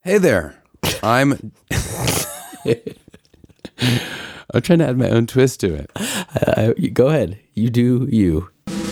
Hey there. I'm trying to add my own twist to it. Go ahead. You do you.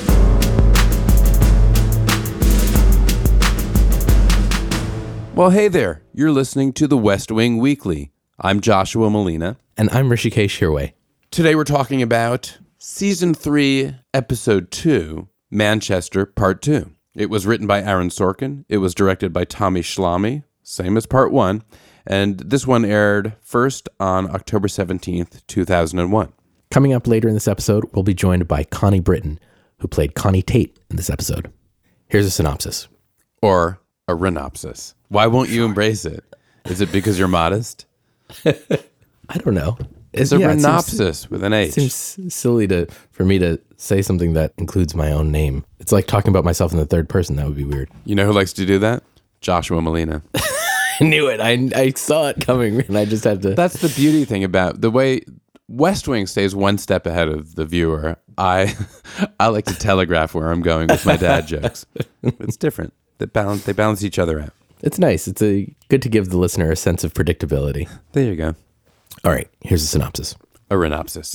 Well, hey there. You're listening to the West Wing Weekly. I'm Joshua Molina. And I'm Rishikesh Hirway. Today we're talking about Season 3, Episode 2, Manchester, Part 2. It was written by Aaron Sorkin. It was directed by Tommy Schlamme, same as Part 1. And this one aired first on October 17th, 2001. Coming up later in this episode, we'll be joined by Connie Britton, who played Connie Tate in this episode. Here's a synopsis. Or a renopsis. Why won't you embrace it? Is it because you're modest? I don't know. It's a renopsis with an H. It seems silly for me to say something that includes my own name. It's like talking about myself in the third person. That would be weird. You know who likes to do that? Joshua Molina. I knew it. I saw it coming, and I just had to. That's the beauty thing about the way West Wing stays one step ahead of the viewer. I like to telegraph where I'm going with my dad jokes. It's different. They balance each other out. It's nice. It's good to give the listener a sense of predictability. There you go. All right, here's a synopsis. A renopsis.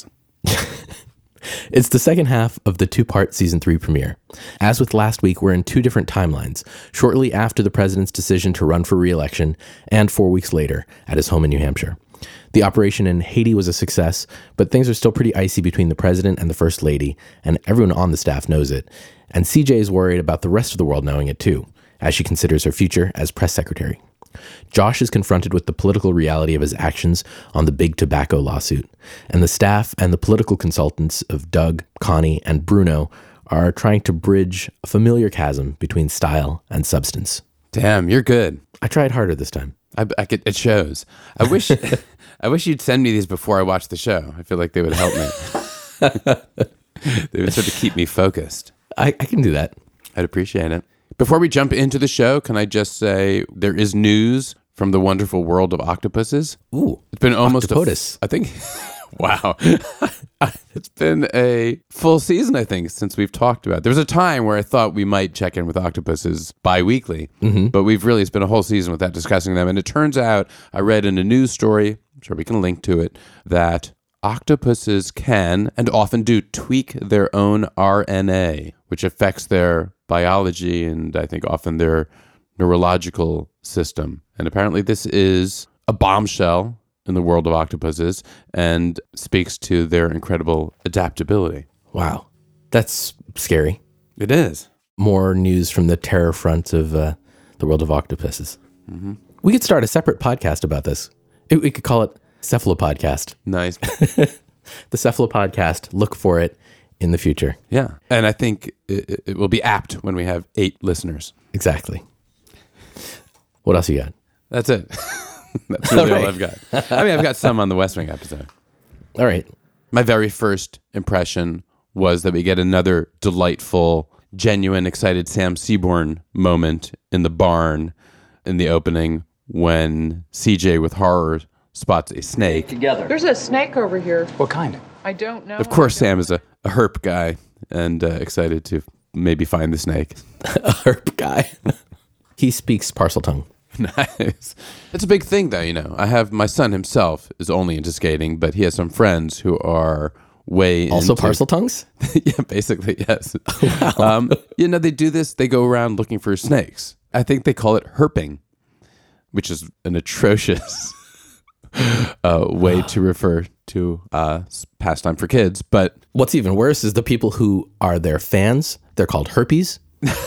It's the second half of the two-part Season 3 premiere. As with last week, we're in two different timelines, shortly after the president's decision to run for re-election and 4 weeks later at his home in New Hampshire. The operation in Haiti was a success, but things are still pretty icy between the president and the first lady, and everyone on the staff knows it. And CJ is worried about the rest of the world knowing it too, as she considers her future as press secretary. Josh is confronted with the political reality of his actions on the big tobacco lawsuit, and the staff and the political consultants of Doug, Connie, and Bruno are trying to bridge a familiar chasm between style and substance. Damn, you're good. I tried harder this time. It shows. I wish you'd send me these before I watch the show. I feel like they would help me. They would sort of keep me focused. I can do that. I'd appreciate it. Before we jump into the show, can I just say there is news from the wonderful world of octopuses? Ooh, it's been almost Octopotus. I think. Wow, it's been a full season, I think, since we've talked about it. There was a time where I thought we might check in with octopuses bi-weekly, but we've really spent a whole season without discussing them. And it turns out, I read in a news story, I'm sure we can link to it, that octopuses can and often do tweak their own RNA, which affects their biology and I think often their neurological system. And apparently this is a bombshell in the world of octopuses and speaks to their incredible adaptability. Wow. That's scary. It is. More news from the terror front of the world of octopuses. Mm-hmm. We could start a separate podcast about this. We could call it Cephalopodcast. Nice. The Cephalopodcast. Look for it in the future. Yeah. And I think it will be apt when we have 8 listeners. Exactly. What else you got? That's it. That's really all I've got. I mean, I've got some on the West Wing episode. All right. My very first impression was that we get another delightful, genuine, excited Sam Seaborn moment in the barn in the opening when CJ with horror spots a snake. Together. There's a snake over here. What kind? I don't know. Of course, Sam is a herp guy and excited to maybe find the snake. A herp guy. He speaks Parseltongue. Nice. It's a big thing, though, you know. I have my son himself is only into skating, but he has some friends who are way also into... Parseltongues? Yeah, basically, yes. Wow. You know, they do this. They go around looking for snakes. I think they call it herping, which is an atrocious way to refer to pastime for kids. But what's even worse is the people who are their fans. They're called herpies.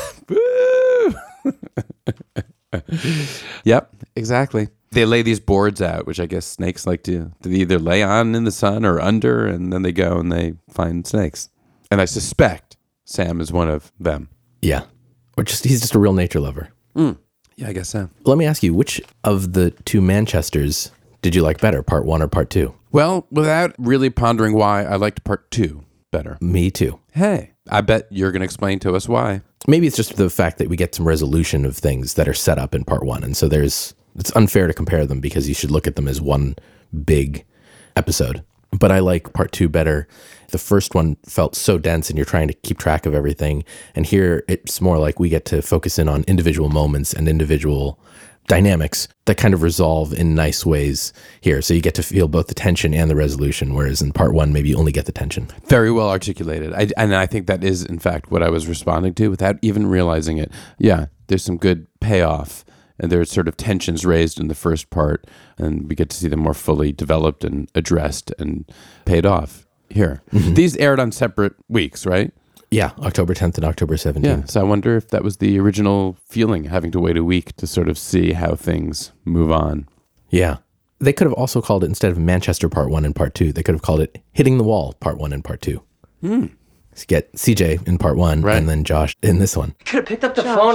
Yep, exactly. They lay these boards out, which I guess snakes like to either lay on in the sun or under, and then they go and they find snakes. And I suspect Sam is one of them. Yeah. Or he's just a real nature lover. Yeah, I guess so. Let me ask you, which of the two Manchesters did you like better, part 1 or part 2? Well, without really pondering why, I liked part 2 better. Me too. Hey, I bet you're going to explain to us why. Maybe it's just the fact that we get some resolution of things that are set up in part 1. And so it's unfair to compare them because you should look at them as one big episode. But I like part 2 better. The first one felt so dense and you're trying to keep track of everything. And here it's more like we get to focus in on individual moments and individual dynamics that kind of resolve in nice ways here. So you get to feel both the tension and the resolution, whereas in part one, maybe you only get the tension. Very well articulated. And I think that is, in fact, what I was responding to without even realizing it. Yeah, there's some good payoff, and there's sort of tensions raised in the first part, and we get to see them more fully developed and addressed and paid off here. Mm-hmm. These aired on separate weeks, right? Yeah, October 10th and October 17th. Yeah, so I wonder if that was the original feeling, having to wait a week to sort of see how things move on. Yeah. They could have also called it, instead of Manchester Part 1 and Part 2, they could have called it Hitting the Wall Part 1 and Part 2. So get CJ in Part 1 and then Josh in this one. I could have picked up the phone.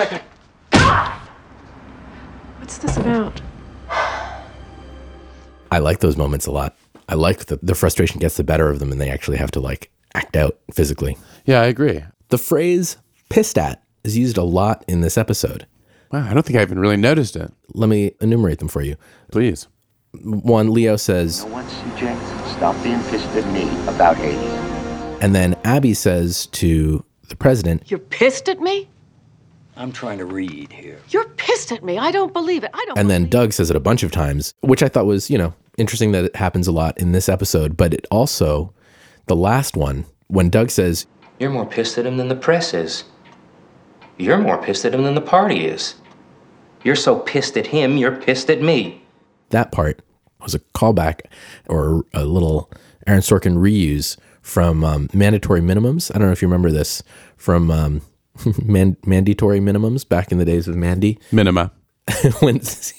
What's this about? I like those moments a lot. I like that the frustration gets the better of them and they actually have to like act out physically. Yeah, I agree. The phrase pissed at is used a lot in this episode. Wow, I don't think I even really noticed it. Let me enumerate them for you. Please. 1, Leo says, "No one, CJ, stop being pissed at me about Hades." And then Abby says to the president, You're pissed at me? I'm trying to read here. You're pissed at me. I don't believe it. I don't and then believe Doug says it a bunch of times, which I thought was, interesting that it happens a lot in this episode. But it also, the last one, when Doug says, "You're more pissed at him than the press is. You're more pissed at him than the party is. You're so pissed at him, you're pissed at me." That part was a callback or a little Aaron Sorkin reuse from Mandatory Minimums. I don't know if you remember this from Mandatory Minimums back in the days of Mandy. Minima. when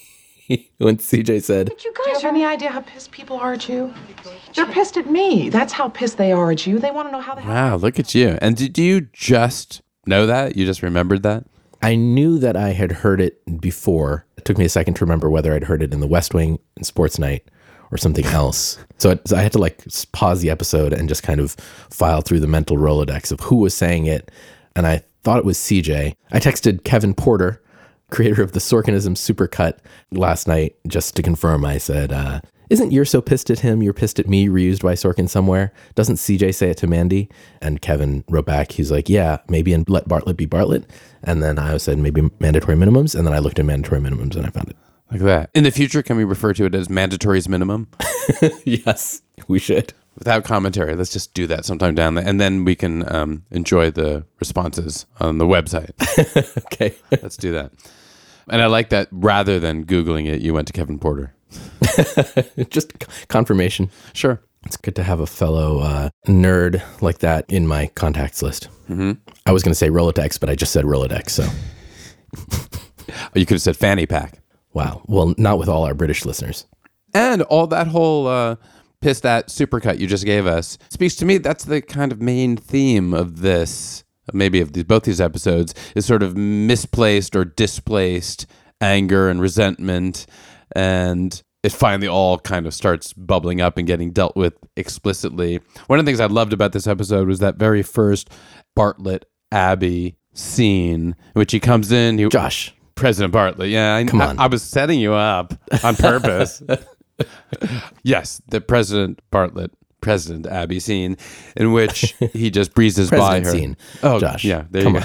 CJ said, You guys have any idea how pissed people are at you? They're pissed at me. That's how pissed they are at you. They want to know how the hell. Wow, look at you. And do you just know that? You just remembered that? I knew that I had heard it before. It took me a second to remember whether I'd heard it in the West Wing in Sports Night or something else. So I had to pause the episode and just kind of file through the mental Rolodex of who was saying it. And I thought it was CJ. I texted Kevin Porter, creator of the Sorkinism Supercut, last night just to confirm. I said, isn't "You're so pissed at him, you're pissed at me" reused by Sorkin somewhere? Doesn't CJ say it to Mandy? And Kevin wrote back, he's like, yeah, maybe in Let Bartlett Be Bartlett. And then I said, maybe Mandatory Minimums. And then I looked at Mandatory Minimums and I found it. Like that. In the future, can we refer to it as Mandatory's Minimum? Yes, we should. Without commentary. Let's just do that sometime down there. And then we can enjoy the responses on the website. Okay. Let's do that. And I like that rather than Googling it, you went to Kevin Porter. Just confirmation. Sure. It's good to have a fellow nerd like that in my contacts list. Mm-hmm. I was going to say Rolodex, but I just said Rolodex, so. You could have said fanny pack. Wow. Well, not with all our British listeners. And all that whole pissed at supercut you just gave us speaks to me. That's the kind of main theme of this, maybe of both these episodes, is sort of misplaced or displaced anger and resentment. And it finally all kind of starts bubbling up and getting dealt with explicitly. One of the things I loved about this episode was that very first Bartlett Abbey scene, in which he comes in. Josh. President Bartlett. Yeah, Come on. I was setting you up on purpose. Yes, the President Abbey scene in which he just breezes by her. Scene. Oh, Josh. Yeah, there you go.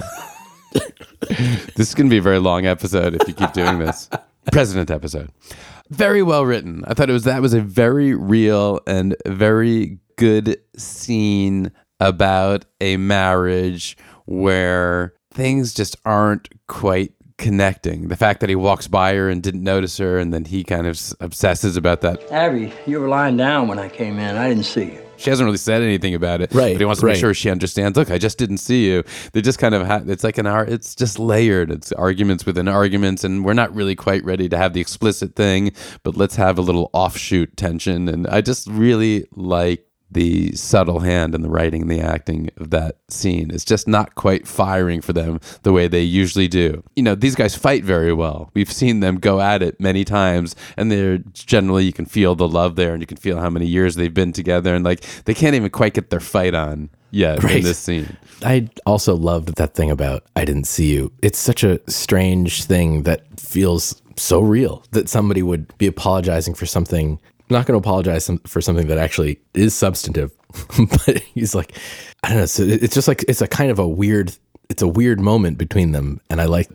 This is going to be a very long episode if you keep doing this. President episode. Very well written. I thought that was a very real and very good scene about a marriage where things just aren't quite connecting. The fact that he walks by her and didn't notice her, and then he kind of obsesses about that. Abby, you were lying down when I came in. I didn't see you. She hasn't really said anything about it, right? But he wants to make sure she understands. Look, I just didn't see you. They just kind of it's like it's just layered. It's arguments within arguments, and we're not really quite ready to have the explicit thing, but let's have a little offshoot tension. And I just really like the subtle hand and the writing and the acting of that scene. It's just not quite firing for them the way they usually do. These guys fight very well. We've seen them go at it many times, and they're generally, you can feel the love there, and you can feel how many years they've been together, and they can't even quite get their fight on yet in this scene. I also loved that thing about "I didn't see you." It's such a strange thing that feels so real that somebody would be apologizing for something. Not going to apologize for something that actually is substantive, but he's like, I don't know. So it's just like, it's a kind of a weird moment between them. And I like that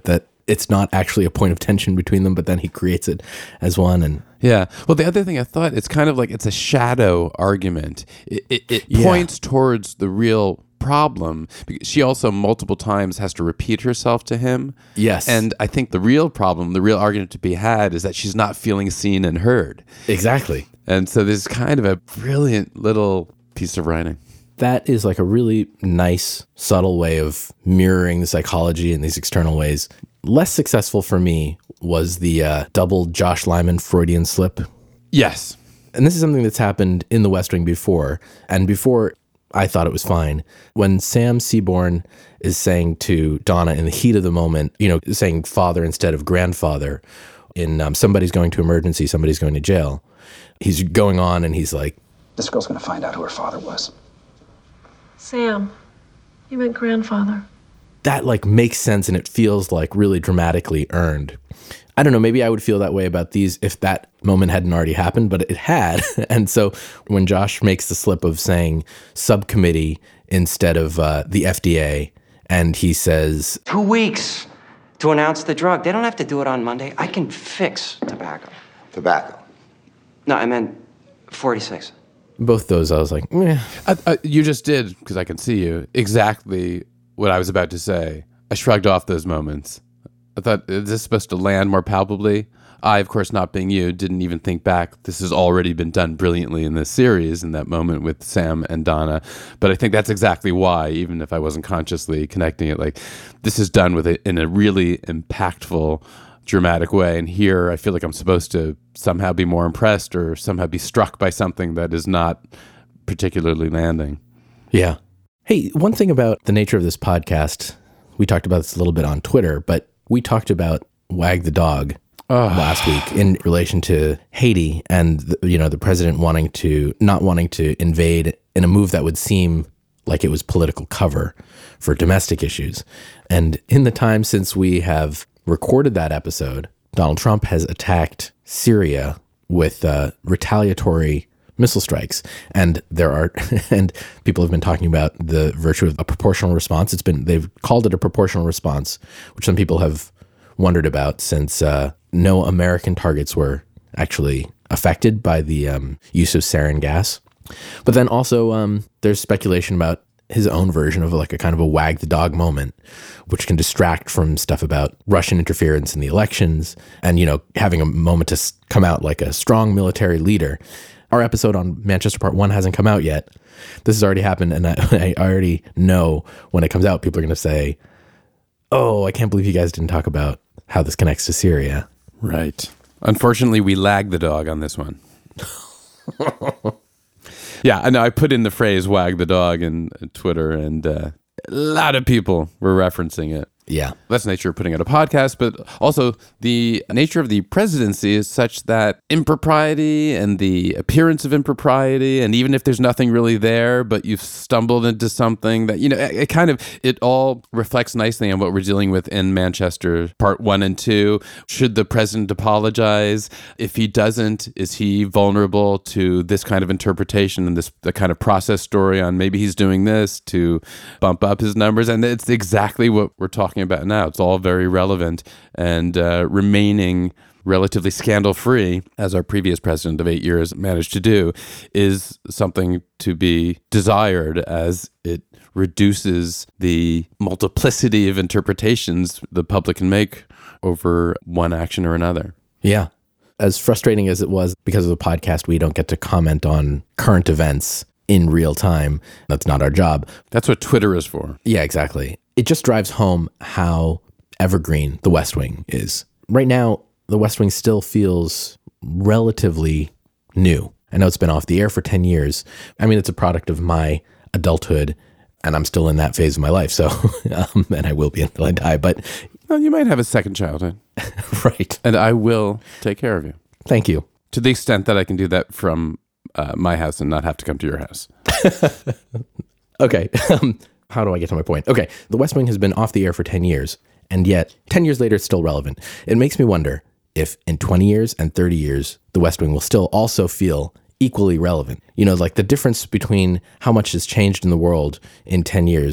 it's not actually a point of tension between them, but then he creates it as one. And Yeah. Well, the other thing I thought, it's kind of like it's a shadow argument. It Yeah. points towards the real problem. Because she also multiple times has to repeat herself to him. Yes. And I think the real problem, the real argument to be had is that she's not feeling seen and heard. exactly. And so this is kind of a brilliant little piece of writing. That is like a really nice, subtle way of mirroring the psychology in these external ways. Less successful for me was the double Josh Lyman Freudian slip. Yes. And this is something that's happened in The West Wing before. And before, I thought it was fine. When Sam Seaborn is saying to Donna in the heat of the moment, saying father instead of grandfather in somebody's going to emergency, somebody's going to jail, he's going on and he's like, This girl's gonna find out who her father was. Sam, you meant grandfather. that like makes sense and it feels like really dramatically earned. I don't know, maybe I would feel that way about these if that moment hadn't already happened, but it had. And so when Josh makes the slip of saying subcommittee instead of the FDA, and he says, 2 weeks to announce the drug. They don't have to do it on Monday. I can fix tobacco. Tobacco. No, I meant 46. both those, I was like, meh. You just did, because I can see you, exactly what I was about to say. I shrugged off those moments. I thought, is this supposed to land more palpably? I, of course, not being you, didn't even think back. This has already been done brilliantly in this series, in that moment with Sam and Donna. But I think that's exactly why, even if I wasn't consciously connecting it, like this is done with it in a really impactful, dramatic way. And here, I feel like I'm supposed to somehow be more impressed or somehow be struck by something that is not particularly landing. Yeah. Hey, one thing about the nature of this podcast, we talked about this a little bit on Twitter, but we talked about Wag the Dog last week in relation to Haiti and the president not wanting to invade in a move that would seem like it was political cover for domestic issues. And in the time since we have recorded that episode, Donald Trump has attacked Syria with retaliatory missile strikes, and and people have been talking about the virtue of a proportional response. They've called it a proportional response, which some people have wondered about since no American targets were actually affected by the use of sarin gas. But then also there's speculation about his own version of like a kind of a wag the dog moment, which can distract from stuff about Russian interference in the elections and, having a moment to come out like a strong military leader. Our episode on Manchester Part 1 hasn't come out yet. This has already happened, and I already know when it comes out, people are going to say, oh, I can't believe you guys didn't talk about how this connects to Syria. Right. Unfortunately, we lagged the dog on this one. Yeah, I know. I put in the phrase wag the dog in Twitter, and a lot of people were referencing it. Yeah. That's the nature of putting out a podcast, but also the nature of the presidency is such that impropriety and the appearance of impropriety, and even if there's nothing really there, but you've stumbled into something that, it all reflects nicely on what we're dealing with in Manchester Part 1 and 2. Should the president apologize? If he doesn't, is he vulnerable to this kind of interpretation and the kind of process story on maybe he's doing this to bump up his numbers? And it's exactly what we're talking about now. It's all very relevant and remaining relatively scandal-free, as our previous president of 8 years managed to do, is something to be desired as it reduces the multiplicity of interpretations the public can make over one action or another. Yeah. As frustrating as it was, because of the podcast, we don't get to comment on current events in real time. That's not our job. That's what Twitter is for. Yeah, exactly. It just drives home how evergreen The West Wing is. Right now, The West Wing still feels relatively new. I know it's been off the air for 10 years. I mean, it's a product of my adulthood, and I'm still in that phase of my life. So, and I will be until I die. But well, you might have a second childhood. Right. And I will take care of you. Thank you. To the extent that I can do that from my house and not have to come to your house. Okay. How do I get to my point? Okay. The West Wing has been off the air for 10 years, and yet 10 years later, it's still relevant. It makes me wonder if in 20 years and 30 years, The West Wing will still also feel equally relevant. Like the difference between how much has changed in the world in 10 years,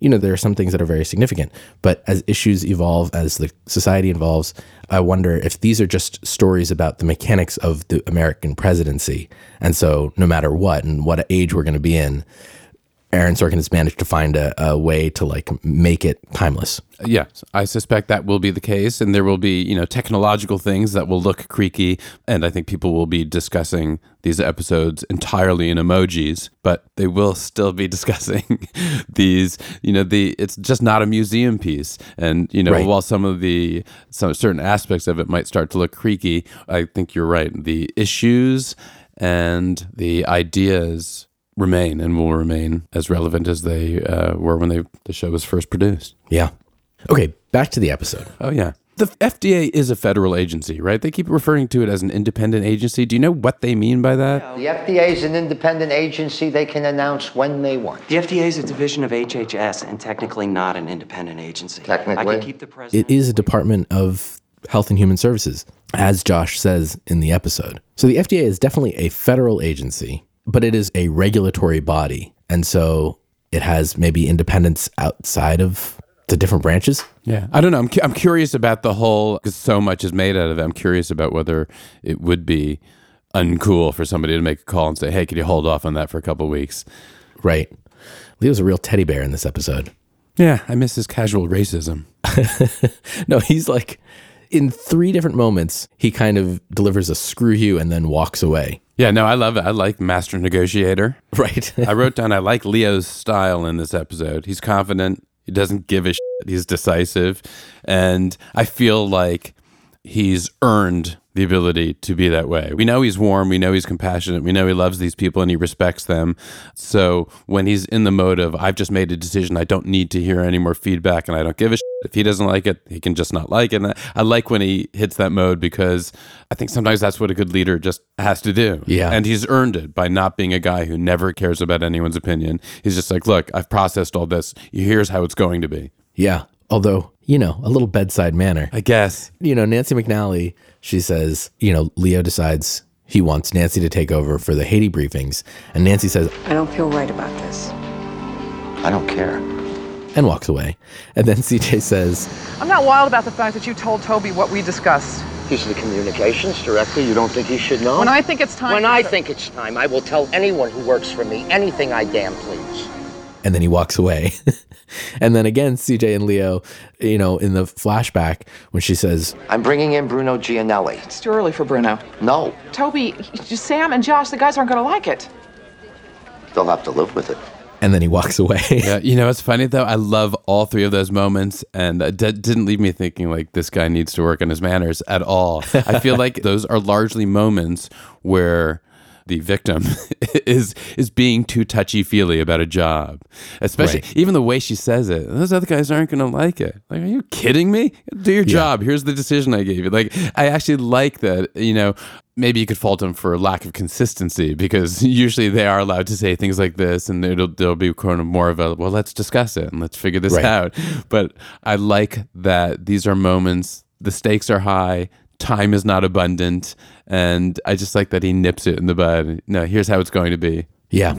there are some things that are very significant, but as issues evolve, as the society evolves, I wonder if these are just stories about the mechanics of the American presidency. And so no matter what and what age we're going to be in, Aaron Sorkin has managed to find a way to like make it timeless. Yes, I suspect that will be the case, and there will be, technological things that will look creaky, and I think people will be discussing these episodes entirely in emojis, but they will still be discussing these, it's just not a museum piece. And, Right. while some certain aspects of it might start to look creaky, I think you're right. The issues and the ideas remain and will remain as relevant as they were when the show was first produced. Yeah. Okay, back to the episode. Oh, yeah. The FDA is a federal agency, right? They keep referring to it as an independent agency. Do you know what they mean by that? The FDA is an independent agency. They can announce when they want. The FDA is a division of HHS and technically not an independent agency. Technically? I can keep the president. It is a Department of Health and Human Services, as Josh says in the episode. So the FDA is definitely a federal agency, but it is a regulatory body. And so it has maybe independence outside of the different branches. Yeah. I don't know. I'm curious about the whole, because so much is made out of it. I'm curious about whether it would be uncool for somebody to make a call and say, hey, could you hold off on that for a couple of weeks? Right. Leo's a real teddy bear in this episode. Yeah. I miss his casual racism. No, he's like, in 3 different moments, he kind of delivers a screw you and then walks away. Yeah, no, I love it. I like Master Negotiator. Right. I wrote down, I like Leo's style in this episode. He's confident. He doesn't give a shit. He's decisive. And I feel like he's earned the ability to be that way. We know he's warm. We know he's compassionate. We know he loves these people and he respects them. So when he's in the mode of, I've just made a decision, I don't need to hear any more feedback and I don't give a shit. If he doesn't like it, he can just not like it. And I like when he hits that mode because I think sometimes that's what a good leader just has to do. Yeah. And he's earned it by not being a guy who never cares about anyone's opinion. He's just like, look, I've processed all this. Here's how it's going to be. Yeah. Although, a little bedside manner. I guess. Nancy McNally, she says, Leo decides he wants Nancy to take over for the Haiti briefings. And Nancy says, I don't feel right about this. I don't care. and walks away. And then CJ says, I'm not wild about the fact that you told Toby what we discussed. He's the communications director. You don't think he should know? When I think it's time... When I think it's time, I will tell anyone who works for me anything I damn please. And then he walks away. And then again, CJ and Leo, in the flashback, when she says, I'm bringing in Bruno Gianelli. It's too early for Bruno. No. Toby, Sam and Josh, the guys aren't going to like it. They'll have to live with it. And then he walks away. Yeah, it's funny though. I love all three of those moments, and that didn't leave me thinking like this guy needs to work on his manners at all. I feel like those are largely moments where the victim is being too touchy-feely about a job, especially even the way she says it. Those other guys aren't going to like it. Like, are you kidding me? Do your job. Here's the decision I gave you. Like, I actually like that. Maybe you could fault them for lack of consistency, because usually they are allowed to say things like this, and there'll be kind of more of a, well, let's discuss it and let's figure this out. But I like that these are moments, the stakes are high, time is not abundant, and I just like that he nips it in the bud. No, here's how it's going to be. Yeah.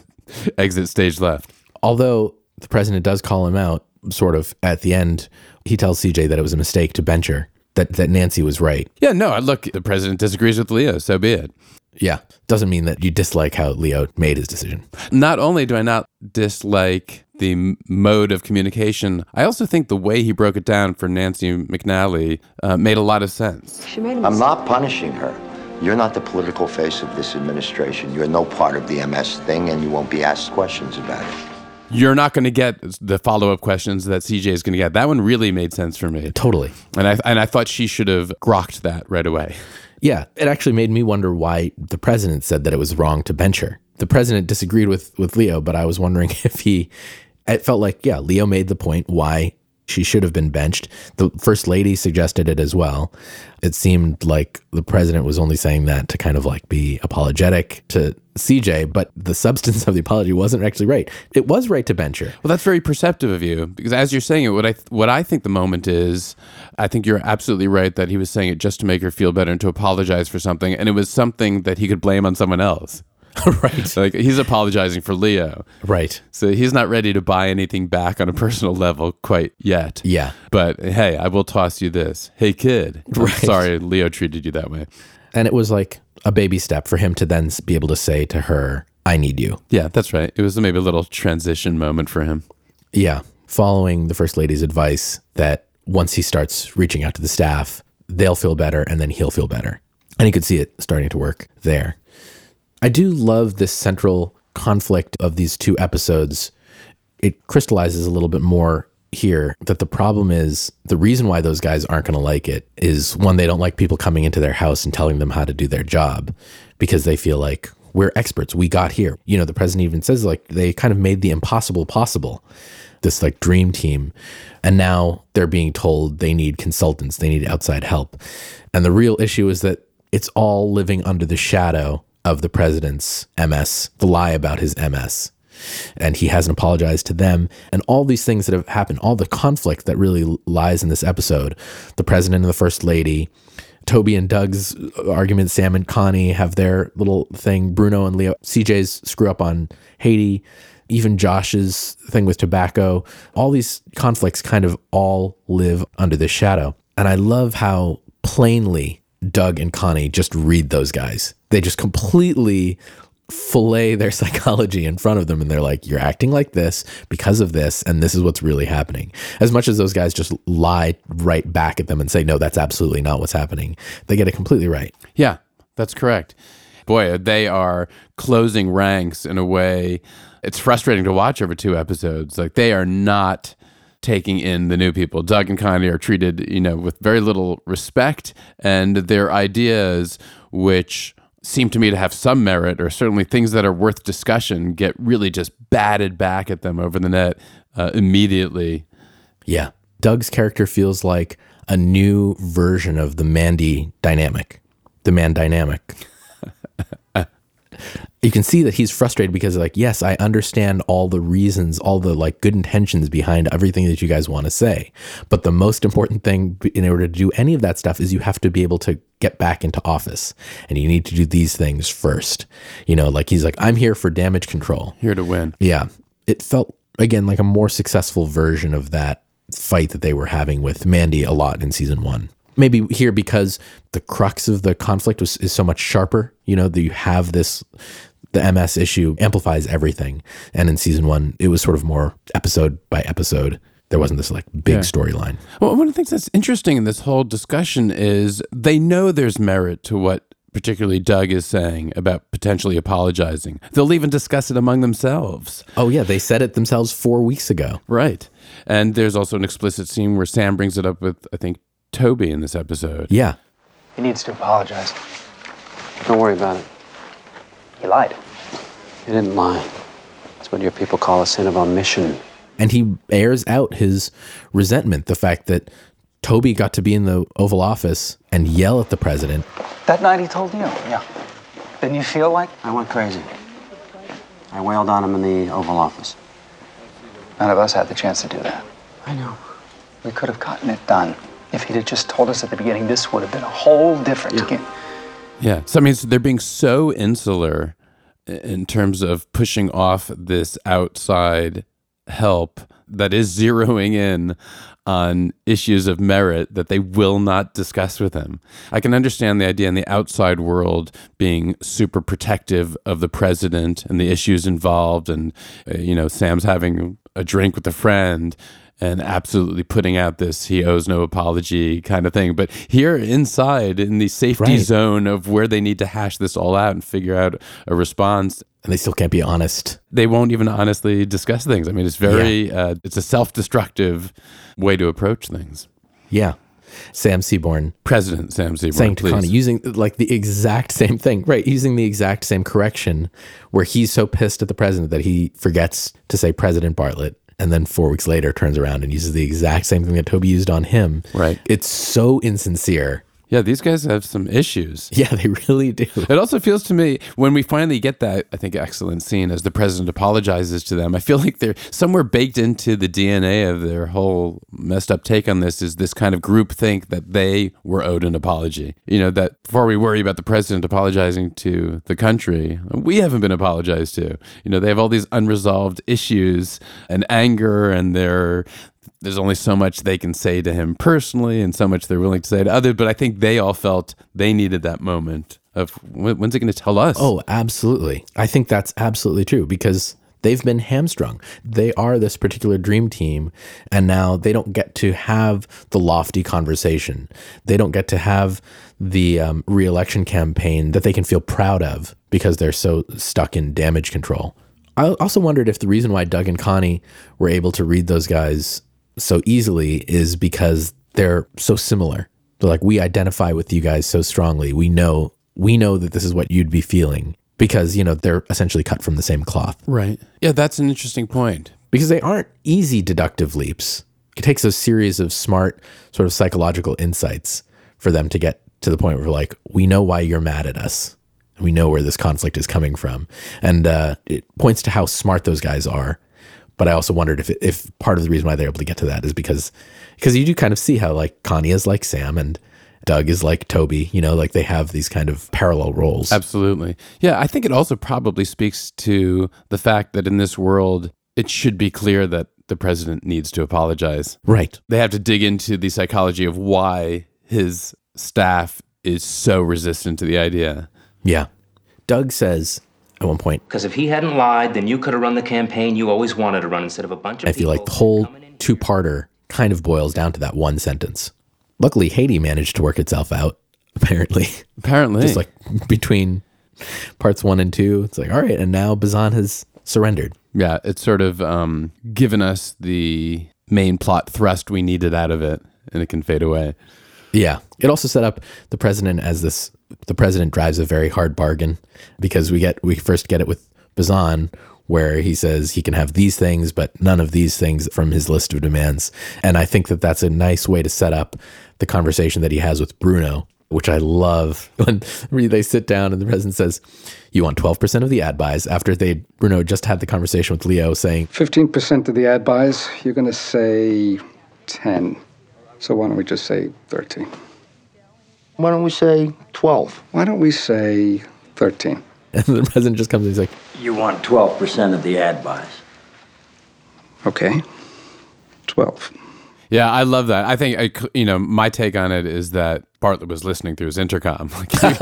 Exit stage left. Although the president does call him out, sort of at the end, he tells CJ that it was a mistake to bench her. That Nancy was right. Yeah, no, look, the president disagrees with Leo, so be it. Yeah. Doesn't mean that you dislike how Leo made his decision. Not only do I not dislike the mode of communication, I also think the way he broke it down for Nancy McNally made a lot of sense. She made a I'm mistake. not punishing her. You're not the political face of this administration. You're no part of the MS thing, and you won't be asked questions about it. You're not going to get the follow-up questions that CJ is going to get. That one really made sense for me. Totally. And I thought she should have grokked that right away. Yeah. It actually made me wonder why the president said that it was wrong to bench her. The president disagreed with Leo, but I was wondering if it felt like, Leo made the point why she should have been benched. The first lady suggested it as well. It seemed like the president was only saying that to kind of like be apologetic to CJ, but the substance of the apology wasn't actually right. It was right to bench her. Well, that's very perceptive of you, because as you're saying it, what I think the moment is, I think you're absolutely right that he was saying it just to make her feel better and to apologize for something, and it was something that he could blame on someone else. Right. Like, he's apologizing for Leo. Right. So he's not ready to buy anything back on a personal level quite yet. Yeah. But hey, I will toss you this. Hey, kid. I'm Right. sorry Leo treated you that way. And it was like a baby step for him to then be able to say to her, I need you. Yeah, that's right. It was maybe a little transition moment for him. Yeah. Following the First Lady's advice that once he starts reaching out to the staff, they'll feel better and then he'll feel better. And he could see it starting to work there. I do love this central conflict of these two episodes. It crystallizes a little bit more here that the problem is the reason why those guys aren't going to like it is, one, they don't like people coming into their house and telling them how to do their job because they feel like we're experts. We got here. You know, the president even says like they kind of made the impossible possible, this like dream team. And now they're being told they need consultants. They need outside help. And the real issue is that it's all living under the shadow of the president's MS, the lie about his MS. And he hasn't apologized to them. And all these things that have happened, all the conflict that really lies in this episode, the president and the first lady, Toby and Doug's argument, Sam and Connie have their little thing, Bruno and Leo, CJ's screw up on Haiti, even Josh's thing with tobacco. All these conflicts kind of all live under this shadow. And I love how plainly Doug and Connie just read those guys. They just completely fillet their psychology in front of them, and they're like, you're acting like this because of this, and this is what's really happening. As much as those guys just lie right back at them and say, no, that's absolutely not what's happening, they get it completely right. Yeah, that's correct. Boy, they are closing ranks in a way. It's frustrating to watch over 2 episodes. Like, they are not taking in the new people. Doug and Connie are treated, with very little respect, and their ideas, which seem to me to have some merit, or certainly things that are worth discussion, get really just batted back at them over the net immediately. Yeah. Doug's character feels like a new version of the Mandy dynamic. The man dynamic. You can see that he's frustrated because like, yes, I understand all the reasons, all the like good intentions behind everything that you guys want to say. But the most important thing in order to do any of that stuff is you have to be able to get back into office, and you need to do these things first. Like he's like, I'm here for damage control. Here to win. Yeah. It felt, again, like a more successful version of that fight that they were having with Mandy a lot in season 1. Maybe here because the crux of the conflict is so much sharper, that you have this, the MS issue amplifies everything. And in season 1, it was sort of more episode by episode. There wasn't this like big storyline. Well, one of the things that's interesting in this whole discussion is they know there's merit to what particularly Doug is saying about potentially apologizing. They'll even discuss it among themselves. Oh yeah, they said it themselves 4 weeks ago. Right. And there's also an explicit scene where Sam brings it up with, I think, Toby in this episode. Yeah. He needs to apologize. Don't worry about it. He lied. He didn't lie. It's what your people call a sin of omission. And he airs out his resentment, the fact that Toby got to be in the Oval Office and yell at the president. That night he told you, yeah. Didn't you feel like? I went crazy. I wailed on him in the Oval Office. None of us had the chance to do that. I know. We could have gotten it done. If he'd have just told us at the beginning, this would have been a whole different game. Yeah. So, I mean, they're being so insular in terms of pushing off this outside help that is zeroing in on issues of merit that they will not discuss with him. I can understand the idea in the outside world being super protective of the president and the issues involved, and, Sam's having a drink with a friend and absolutely putting out this he owes no apology kind of thing. But here inside, in the safety zone of where they need to hash this all out and figure out a response. And they still can't be honest. They won't even honestly discuss things. I mean, it's very, it's a self-destructive way to approach things. Yeah. Sam Seaborn. President Sam Seaborn, saying to Connie, using like the exact same thing, right? Using the exact same correction where he's so pissed at the president that he forgets to say President Bartlett. And then 4 weeks later turns around and uses the exact same thing that Toby used on him. Right. It's so insincere. Yeah, these guys have some issues. Yeah, they really do. It also feels to me, when we finally get that, I think, excellent scene as the president apologizes to them, I feel like they're somewhere baked into the DNA of their whole messed up take on this is this kind of group think that they were owed an apology. You know, that before we worry about the president apologizing to the country, we haven't been apologized to. You know, they have all these unresolved issues and anger, and there's only so much they can say to him personally and so much they're willing to say to others. But I think they all felt they needed that moment of when's it going to tell us? Oh, absolutely. I think that's absolutely true because they've been hamstrung. They are this particular dream team, and now they don't get to have the lofty conversation. They don't get to have the re-election campaign that they can feel proud of because they're so stuck in damage control. I also wondered if the reason why Doug and Connie were able to read those guys so easily is because they're so similar. They're like, we identify with you guys so strongly. We know that this is what you'd be feeling because, you know, they're essentially cut from the same cloth. Right. Yeah, that's an interesting point. Because they aren't easy deductive leaps. It takes a series of smart sort of psychological insights for them to get to the point where we're like, we know why you're mad at us. And we know where this conflict is coming from. And it points to how smart those guys are. But I also wondered if part of the reason why they're able to get to that is because you do kind of see how like Connie is like Sam and Doug is like Toby, you know, like they have these kind of parallel roles. Absolutely. Yeah, I think it also probably speaks to the fact that in this world, it should be clear that the president needs to apologize. Right. They have to dig into the psychology of why his staff is so resistant to the idea. Yeah. Doug says at one point, because if he hadn't lied, then you could have run the campaign you always wanted to run instead of a bunch of I feel like the whole two-parter kind of boils down to that one sentence. Luckily, Haiti managed to work itself out, apparently. Just like between parts 1 and 2, it's like, all right, and now Bazan has surrendered. Yeah, it's sort of given us the main plot thrust we needed out of it, and it can fade away. Yeah. It also set up the president as the president drives a very hard bargain because we first get it with Bazan where he says he can have these things, but none of these things from his list of demands. And I think that that's a nice way to set up the conversation that he has with Bruno, which I love when they sit down and the president says, you want 12% of the ad buys after Bruno just had the conversation with Leo saying 15% of the ad buys, you're going to say 10. So why don't we just say 13? Why don't we say 12? Why don't we say 13? And the president just comes and he's like, You want 12% of the ad buys. Okay. 12. Yeah, I love that. I think, my take on it is that Bartlett was listening through his intercom.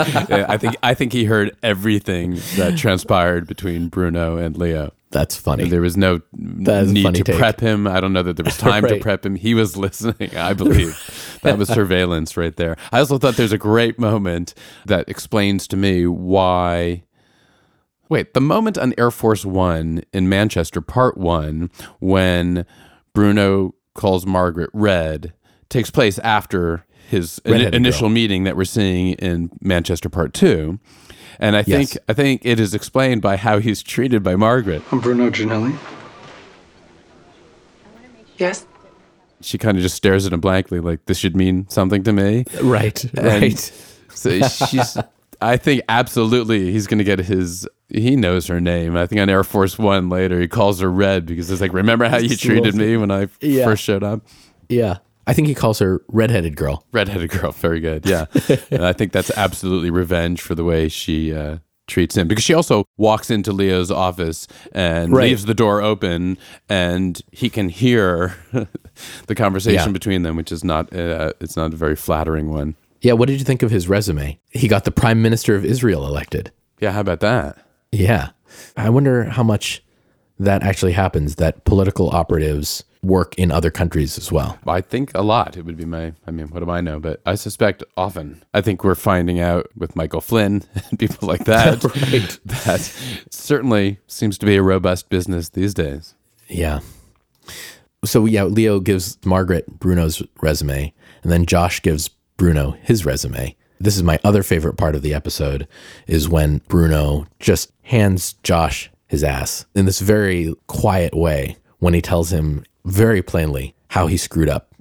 I think he heard everything that transpired between Bruno and Leo. That's funny. And there was no need to prep him. I don't know that there was time to prep him. He was listening, I believe. That was surveillance right there. I also thought there's a great moment that explains to me why... Wait, the moment on Air Force One in Manchester, Part 1, when Bruno calls Margaret Red, takes place after his initial meeting that we're seeing in Manchester Part 2. And I think it is explained by how he's treated by Margaret. I'm Bruno Ginelli. Yes? She kind of just stares at him blankly, like, this should mean something to me. Right. So I think absolutely he's going to get he knows her name. I think on Air Force One later, he calls her Red because it's like, remember how you treated me when I first showed up? Yeah. I think he calls her redheaded girl. Redheaded girl. Very good. Yeah. And I think that's absolutely revenge for the way she treats him, because she also walks into Leo's office and leaves the door open and he can hear the conversation between them, which is it's not a very flattering one. Yeah. What did you think of his resume? He got the Prime Minister of Israel elected. Yeah. How about that? Yeah. I wonder how much that actually happens, that political operatives work in other countries as well. I think a lot. It would be what do I know? But I suspect often. I think we're finding out with Michael Flynn and people like that, that certainly seems to be a robust business these days. Yeah. So Leo gives Margaret Bruno's resume, and then Josh gives Bruno his resume. This is my other favorite part of the episode, is when Bruno just hands Josh his ass in this very quiet way when he tells him very plainly how he screwed up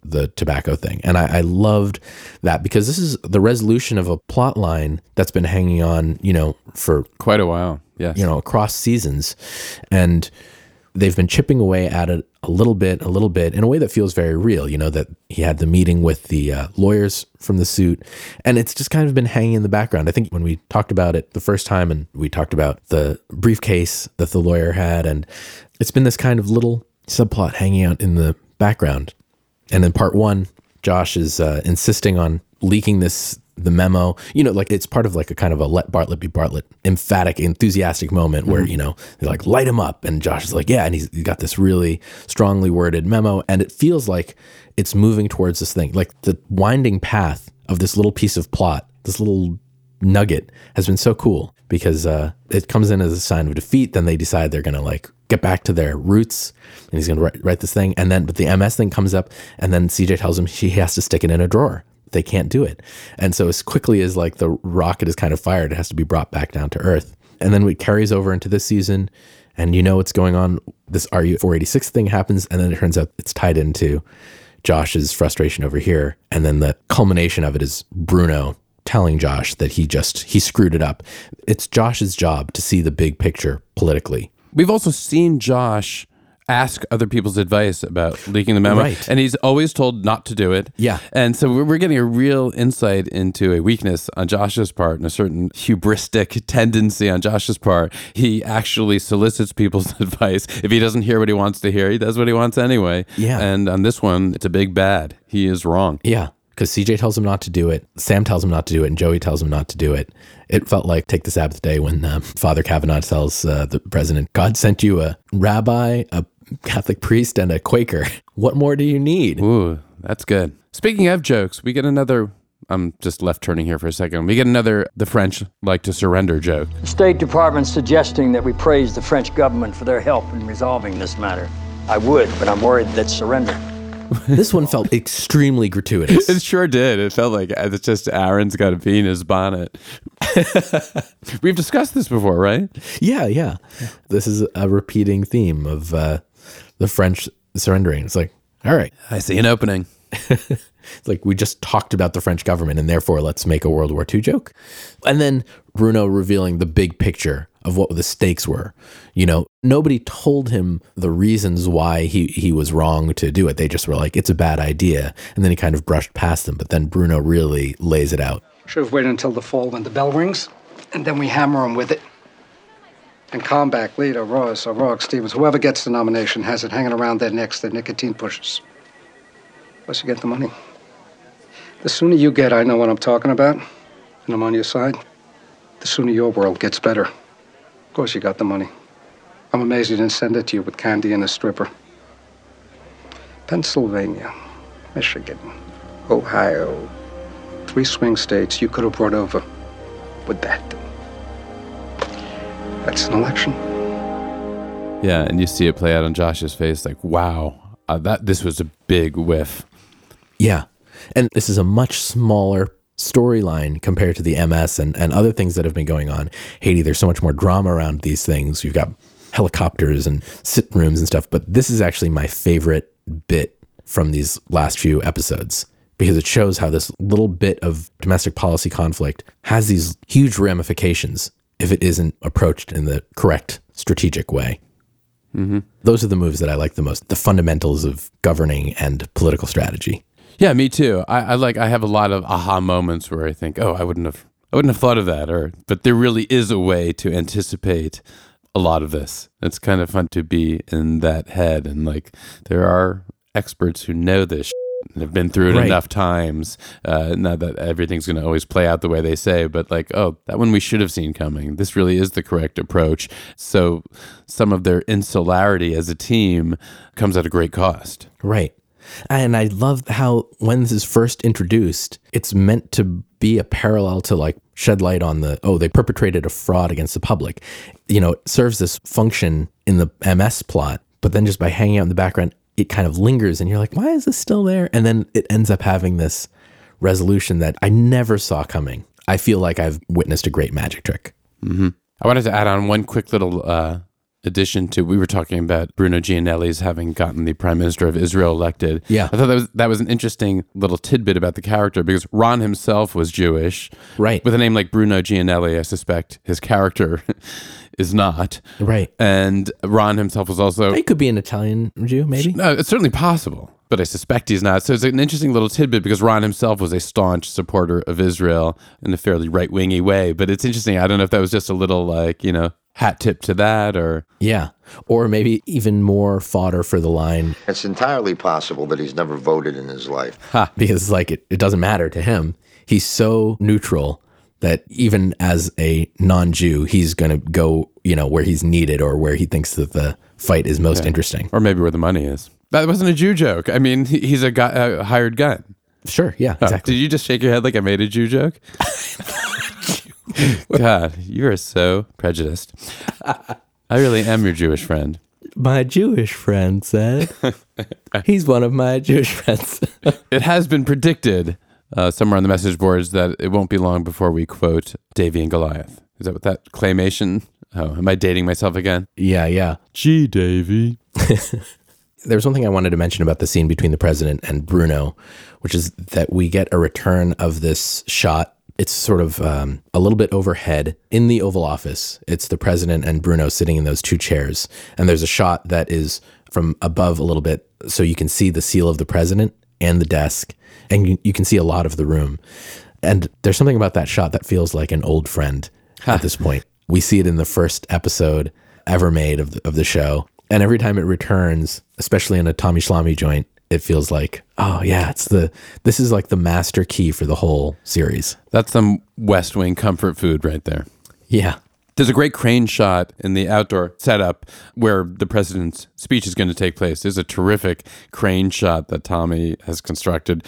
the tobacco thing. And I loved that because this is the resolution of a plot line that's been hanging on, for quite a while. Yes. Across seasons. And they've been chipping away at it a little bit in a way that feels very real, that he had the meeting with the lawyers from the suit, and it's just kind of been hanging in the background. I think when we talked about it the first time and we talked about the briefcase that the lawyer had, and it's been this kind of little subplot hanging out in the background. And in part one, Josh is insisting on leaking the memo, it's part of like a kind of a let Bartlett be Bartlett emphatic, enthusiastic moment where, they're like, light him up. And Josh is like, yeah. And he's got this really strongly worded memo. And it feels like it's moving towards this thing. Like the winding path of this little piece of plot, this little nugget has been so cool because it comes in as a sign of defeat. Then they decide they're going to like get back to their roots and he's going to write this thing. But the MS thing comes up and then CJ tells him he has to stick it in a drawer. They can't do it. And so as quickly as like the rocket is kind of fired, it has to be brought back down to earth. And then it carries over into this season and what's going on. This RU-486 thing happens. And then it turns out it's tied into Josh's frustration over here. And then the culmination of it is Bruno telling Josh that he screwed it up. It's Josh's job to see the big picture politically. We've also seen Josh ask other people's advice about leaking the memo. Right. And he's always told not to do it. Yeah. And so we're getting a real insight into a weakness on Josh's part and a certain hubristic tendency on Josh's part. He actually solicits people's advice. If he doesn't hear what he wants to hear, he does what he wants anyway. Yeah. And on this one, it's a big bad. He is wrong. Yeah. Because CJ tells him not to do it, Sam tells him not to do it, and Joey tells him not to do it. It felt like Take the Sabbath Day when Father Kavanaugh tells the president, God sent you a rabbi, a Catholic priest, and a Quaker. What more do you need? Ooh, that's good. Speaking of jokes, we get another, I'm just left turning here for a second. We get another, the French like to surrender joke. The State Department's suggesting that we praise the French government for their help in resolving this matter. I would, but I'm worried that surrender. This one felt extremely gratuitous. It sure did. It felt like it's just Aaron's got a bee in his bonnet. We've discussed this before, right? Yeah. This is a repeating theme of the French surrendering. It's like, all right. I see an opening. It's like we just talked about the French government and therefore let's make a World War II joke. And then Bruno revealing the big picture of what the stakes were. Nobody told him the reasons why he was wrong to do it. They just were like, it's a bad idea. And then he kind of brushed past them. But then Bruno really lays it out. Should have waited until the fall when the bell rings, and then we hammer him with it. And Kalmbach, Lita, Ross, O'Rourke, Stevens, whoever gets the nomination has it hanging around their necks, their nicotine pushers. Plus you get the money. The sooner you get, I know what I'm talking about, and I'm on your side, the sooner your world gets better. Of course you got the money. I'm amazed you didn't send it to you with candy and a stripper. Pennsylvania, Michigan, Ohio, 3 swing states you could have brought over with that. That's an election. Yeah, and you see it play out on Josh's face like, wow, this was a big whiff. Yeah, and this is a much smaller storyline compared to the MS and other things that have been going on. Haiti, there's so much more drama around these things. You've got helicopters and sit rooms and stuff, but this is actually my favorite bit from these last few episodes because it shows how this little bit of domestic policy conflict has these huge ramifications if it isn't approached in the correct strategic way. Mm-hmm. Those are the moves that I like the most, the fundamentals of governing and political strategy. Yeah, me too. I have a lot of aha moments where I think, oh, I wouldn't have thought of that, but there really is a way to anticipate a lot of this. It's kind of fun to be in that head, and like there are experts who know this and have been through it enough times. Not that everything's going to always play out the way they say, but like, oh, that one we should have seen coming. This really is the correct approach. So some of their insularity as a team comes at a great cost. Right. And I love how when this is first introduced, it's meant to be a parallel to like shed light on they perpetrated a fraud against the public. It serves this function in the MS plot, but then just by hanging out in the background, it kind of lingers and you're like, why is this still there? And then it ends up having this resolution that I never saw coming. I feel like I've witnessed a great magic trick. Mm-hmm. I wanted to add on one quick little addition to, we were talking about Bruno Gianelli's having gotten the Prime Minister of Israel elected. Yeah. I thought that was an interesting little tidbit about the character, because Ron himself was Jewish. Right. With a name like Bruno Gianelli, I suspect his character is not. Right. And Ron himself was also... He could be an Italian Jew, maybe? No, it's certainly possible, but I suspect he's not. So it's an interesting little tidbit, because Ron himself was a staunch supporter of Israel in a fairly right-wingy way. But it's interesting. I don't know if that was just a little, hat tip to that, or... Yeah. Or maybe even more fodder for the line. It's entirely possible that he's never voted in his life. Because, it doesn't matter to him. He's so neutral that even as a non-Jew, he's going to go, where he's needed or where he thinks that the fight is most interesting. Or maybe where the money is. That wasn't a Jew joke. I mean, he's a hired gun. Sure, yeah, exactly. Did you just shake your head like I made a Jew joke? God, you are so prejudiced. I really am your Jewish friend. My Jewish friend said. He's one of my Jewish friends. It has been predicted somewhere on the message boards that it won't be long before we quote Davy and Goliath. Is that what that claymation? Oh, am I dating myself again? Yeah. Gee, Davy. There's one thing I wanted to mention about the scene between the president and Bruno, which is that we get a return of this shot. It's sort of a little bit overhead in the Oval Office. It's the president and Bruno sitting in those two chairs. And there's a shot that is from above a little bit, so you can see the seal of the president and the desk, and you can see a lot of the room. And there's something about that shot that feels like an old friend at this point. We see it in the first episode ever made of the show. And every time it returns, especially in a Tommy Schlamme joint, it feels like, oh yeah, this is like the master key for the whole series. That's some West Wing comfort food right there. Yeah. There's a great crane shot in the outdoor setup where the president's speech is going to take place. There's a terrific crane shot that Tommy has constructed.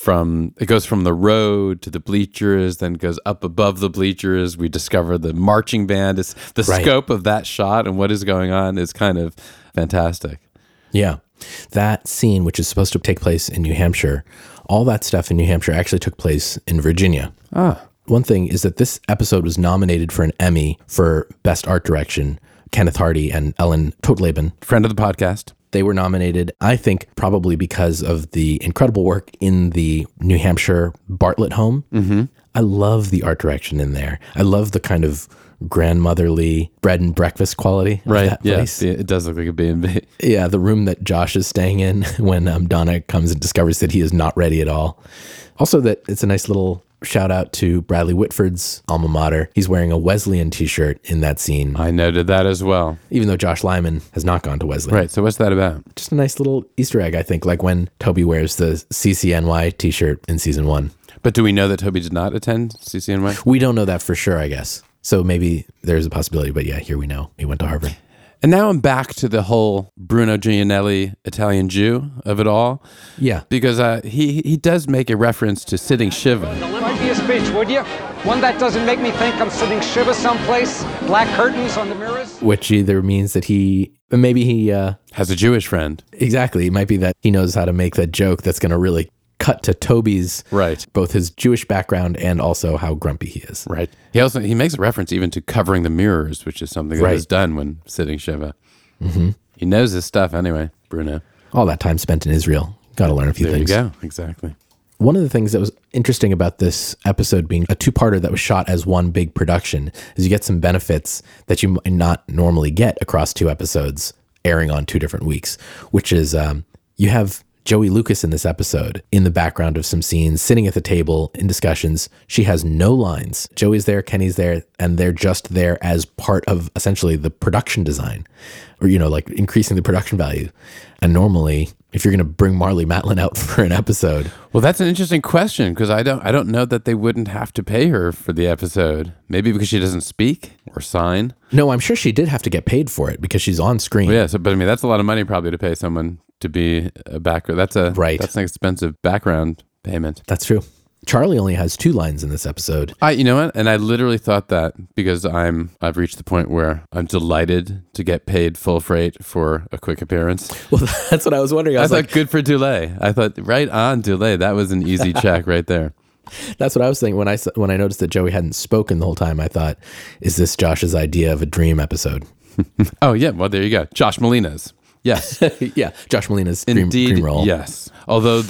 It goes from the road to the bleachers, then goes up above the bleachers. We discover the marching band. It's the scope of that shot and what is going on is kind of fantastic. Yeah. That scene, which is supposed to take place in New Hampshire, all that stuff in New Hampshire actually took place in Virginia. One thing is that this episode was nominated for an Emmy for Best Art Direction. Kenneth Hardy and Ellen Totleben, friend of the podcast. They were nominated, I think, probably because of the incredible work in the New Hampshire Bartlett home. Mm-hmm. I love the art direction in there. I love the kind of grandmotherly bread and breakfast quality of that place. Yeah, it does look like a B&B. Yeah, the room that Josh is staying in when Donna comes and discovers that he is not ready at all. Also, that it's a nice little shout out to Bradley Whitford's alma mater. He's wearing a Wesleyan t-shirt in that scene. I noted that as well. Even though Josh Lyman has not gone to Wesleyan. Right, so what's that about? Just a nice little Easter egg, I think, like when Toby wears the CCNY t-shirt in season 1. But do we know that Toby did not attend CCNY? We don't know that for sure, I guess. So maybe there's a possibility, but yeah, here we know he went to Harvard. And now I'm back to the whole Bruno Gianelli Italian Jew of it all. Yeah. Because he does make a reference to sitting Shiva. Write me a speech, would you? One that doesn't make me think I'm sitting Shiva someplace, black curtains on the mirrors. Which either means that maybe he has a Jewish friend. Exactly. It might be that he knows how to make that joke that's going to really cut to Toby's, both his Jewish background and also how grumpy he is. Right. He makes a reference even to covering the mirrors, which is something that is done when sitting Shiva. Mm-hmm. He knows his stuff anyway, Bruno. All that time spent in Israel. Got to learn a few things. There you go. Exactly. One of the things that was interesting about this episode being a two-parter that was shot as one big production is you get some benefits that you might not normally get across two episodes airing on 2 different weeks, which is you have Joey Lucas in this episode in the background of some scenes, sitting at the table in discussions. She has no lines. Joey's there, Kenny's there, and they're just there as part of essentially the production design or, like increasing the production value. And normally, if you're going to bring Marlee Matlin out for an episode. Well, that's an interesting question because I don't know that they wouldn't have to pay her for the episode. Maybe because she doesn't speak or sign. No, I'm sure she did have to get paid for it because she's on screen. Well, yeah, but I mean, that's a lot of money probably to pay someone to be a background. That's an expensive background payment. That's true. Charlie only has 2 lines in this episode. You know what? And I literally thought that because I've reached the point where I'm delighted to get paid full freight for a quick appearance. Well, that's what I was wondering. I thought good for Dulé. I thought right on Dulé. That was an easy check right there. That's what I was thinking when I noticed that Joey hadn't spoken the whole time. I thought, is this Josh's idea of a dream episode? Oh, yeah. Well, there you go. Josh Malina's. Yes. Yeah, Josh Malina's Indeed, dream role. Yes. Although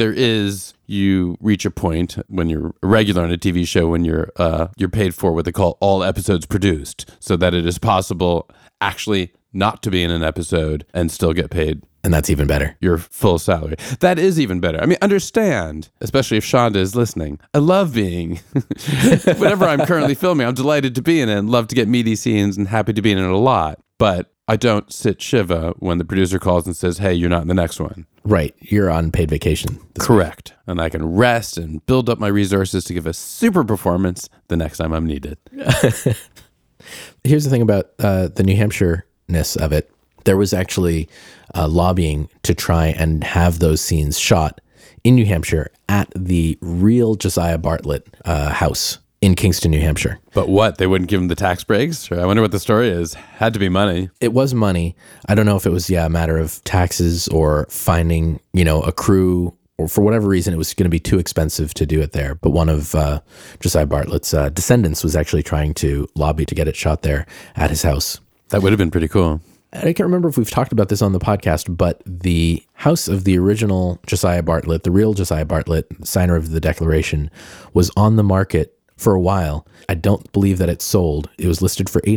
you reach a point when you're a regular on a TV show when you're paid for what they call all episodes produced, so that it is possible actually not to be in an episode and still get paid. And that's even better. Your full salary. That is even better. I mean, understand, especially if Shonda is listening. I love being, whatever I'm currently filming, I'm delighted to be in it and love to get meaty scenes and happy to be in it a lot. But I don't sit Shiva when the producer calls and says, hey, you're not in the next one. Right. You're on paid vacation. Correct. Week. And I can rest and build up my resources to give a super performance the next time I'm needed. Here's the thing about the New Hampshire-ness of it. There was actually lobbying to try and have those scenes shot in New Hampshire at the real Josiah Bartlett house in Kingston, New Hampshire. But what? They wouldn't give him the tax breaks? I wonder what the story is. Had to be money. It was money. I don't know if it was, a matter of taxes or finding, a crew, or for whatever reason, it was going to be too expensive to do it there. But one of Josiah Bartlett's descendants was actually trying to lobby to get it shot there at his house. That would have been pretty cool. I can't remember if we've talked about this on the podcast, but the house of the original Josiah Bartlett, the real Josiah Bartlett, signer of the Declaration, was on the market for a while. I don't believe that it sold. It was listed for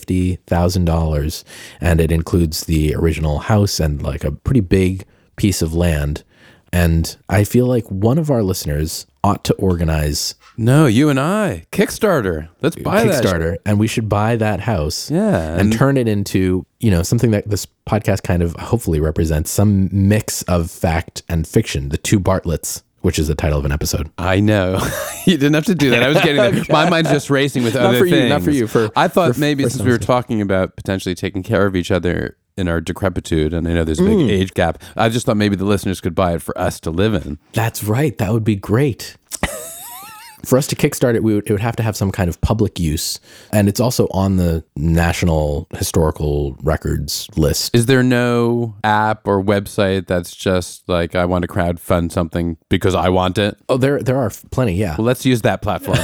$850,000, and it includes the original house and like a pretty big piece of land. And I feel like one of our listeners ought to organize. No, you and I. Kickstarter. Let's buy that. Kickstarter. And we should buy that house. Yeah. And turn it into, something that this podcast kind of hopefully represents, some mix of fact and fiction. The Two Bartletts, which is the title of an episode. I know. You didn't have to do that. I was getting that. My mind's just racing with other things. Not for you. I thought maybe since we were talking about potentially taking care of each other in our decrepitude, and I know there's a big age gap, I just thought maybe the listeners could buy it for us to live in. That's right. That would be great. For us to kickstart it, it would have to have some kind of public use, and it's also on the National Historical Records list. Is there no app or website that's just like, I want to crowdfund something because I want it? Oh, there are plenty, yeah. Well, let's use that platform.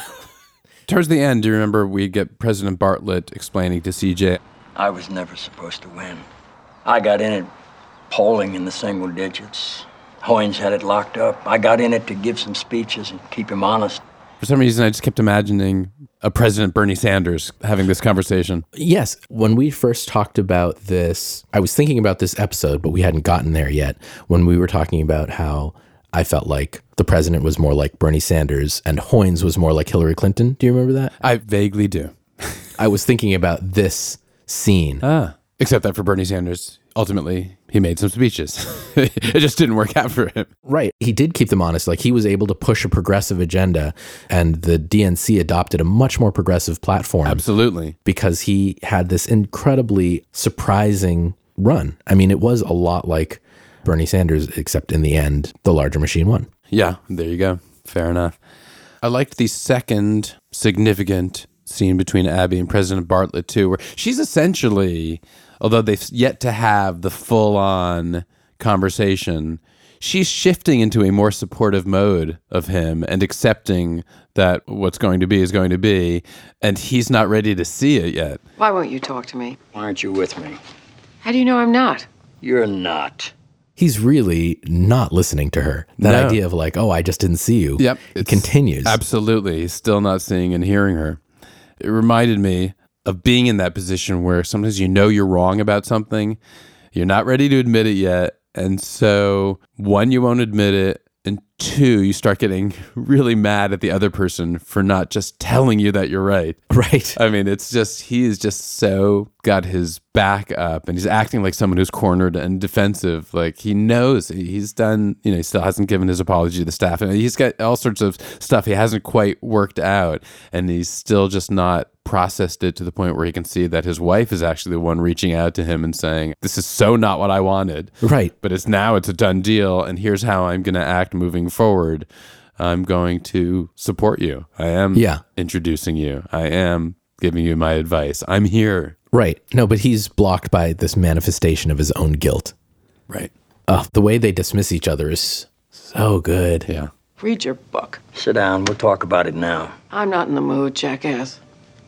Towards the end, do you remember we get President Bartlett explaining to CJ, I was never supposed to win. I got in it polling in the single digits. Hoynes had it locked up. I got in it to give some speeches and keep him honest. For some reason, I just kept imagining a President Bernie Sanders having this conversation. Yes. When we first talked about this, I was thinking about this episode, but we hadn't gotten there yet. When we were talking about how I felt like the president was more like Bernie Sanders and Hoynes was more like Hillary Clinton. Do you remember that? I vaguely do. I was thinking about this scene. Except that for Bernie Sanders, ultimately, he made some speeches. It just didn't work out for him. Right. He did keep them honest. Like, he was able to push a progressive agenda, and the DNC adopted a much more progressive platform. Absolutely. Because he had this incredibly surprising run. I mean, it was a lot like Bernie Sanders, except in the end, the larger machine won. Yeah, there you go. Fair enough. I liked the second significant scene between Abby and President Bartlett too, where she's essentially, although they've yet to have the full-on conversation, she's shifting into a more supportive mode of him and accepting that what's going to be is going to be, and he's not ready to see it yet. Why won't you talk to me? Why aren't you with me? How do you know I'm not? You're not. He's really not listening to her. That idea of like, oh, I just didn't see you. Yep. It continues. Absolutely. He's still not seeing and hearing her. It reminded me of being in that position where sometimes you're wrong about something, you're not ready to admit it yet, and so one, you won't admit it, and two, you start getting really mad at the other person for not just telling you that you're right. Right. I mean, it's just, he is just so got his back up, and he's acting like someone who's cornered and defensive. Like, he knows he's done, he still hasn't given his apology to the staff, and he's got all sorts of stuff he hasn't quite worked out, and he's still just not processed it to the point where he can see that his wife is actually the one reaching out to him and saying, this is so not what I wanted. Right. But it's a done deal, and here's how I'm going to act moving forward. I'm going to support you. I am introducing you. I am giving you my advice. I'm here. Right. No, but he's blocked by this manifestation of his own guilt. Right. The way they dismiss each other is so good. Yeah. Read your book. Sit down. We'll talk about it now. I'm not in the mood, jackass.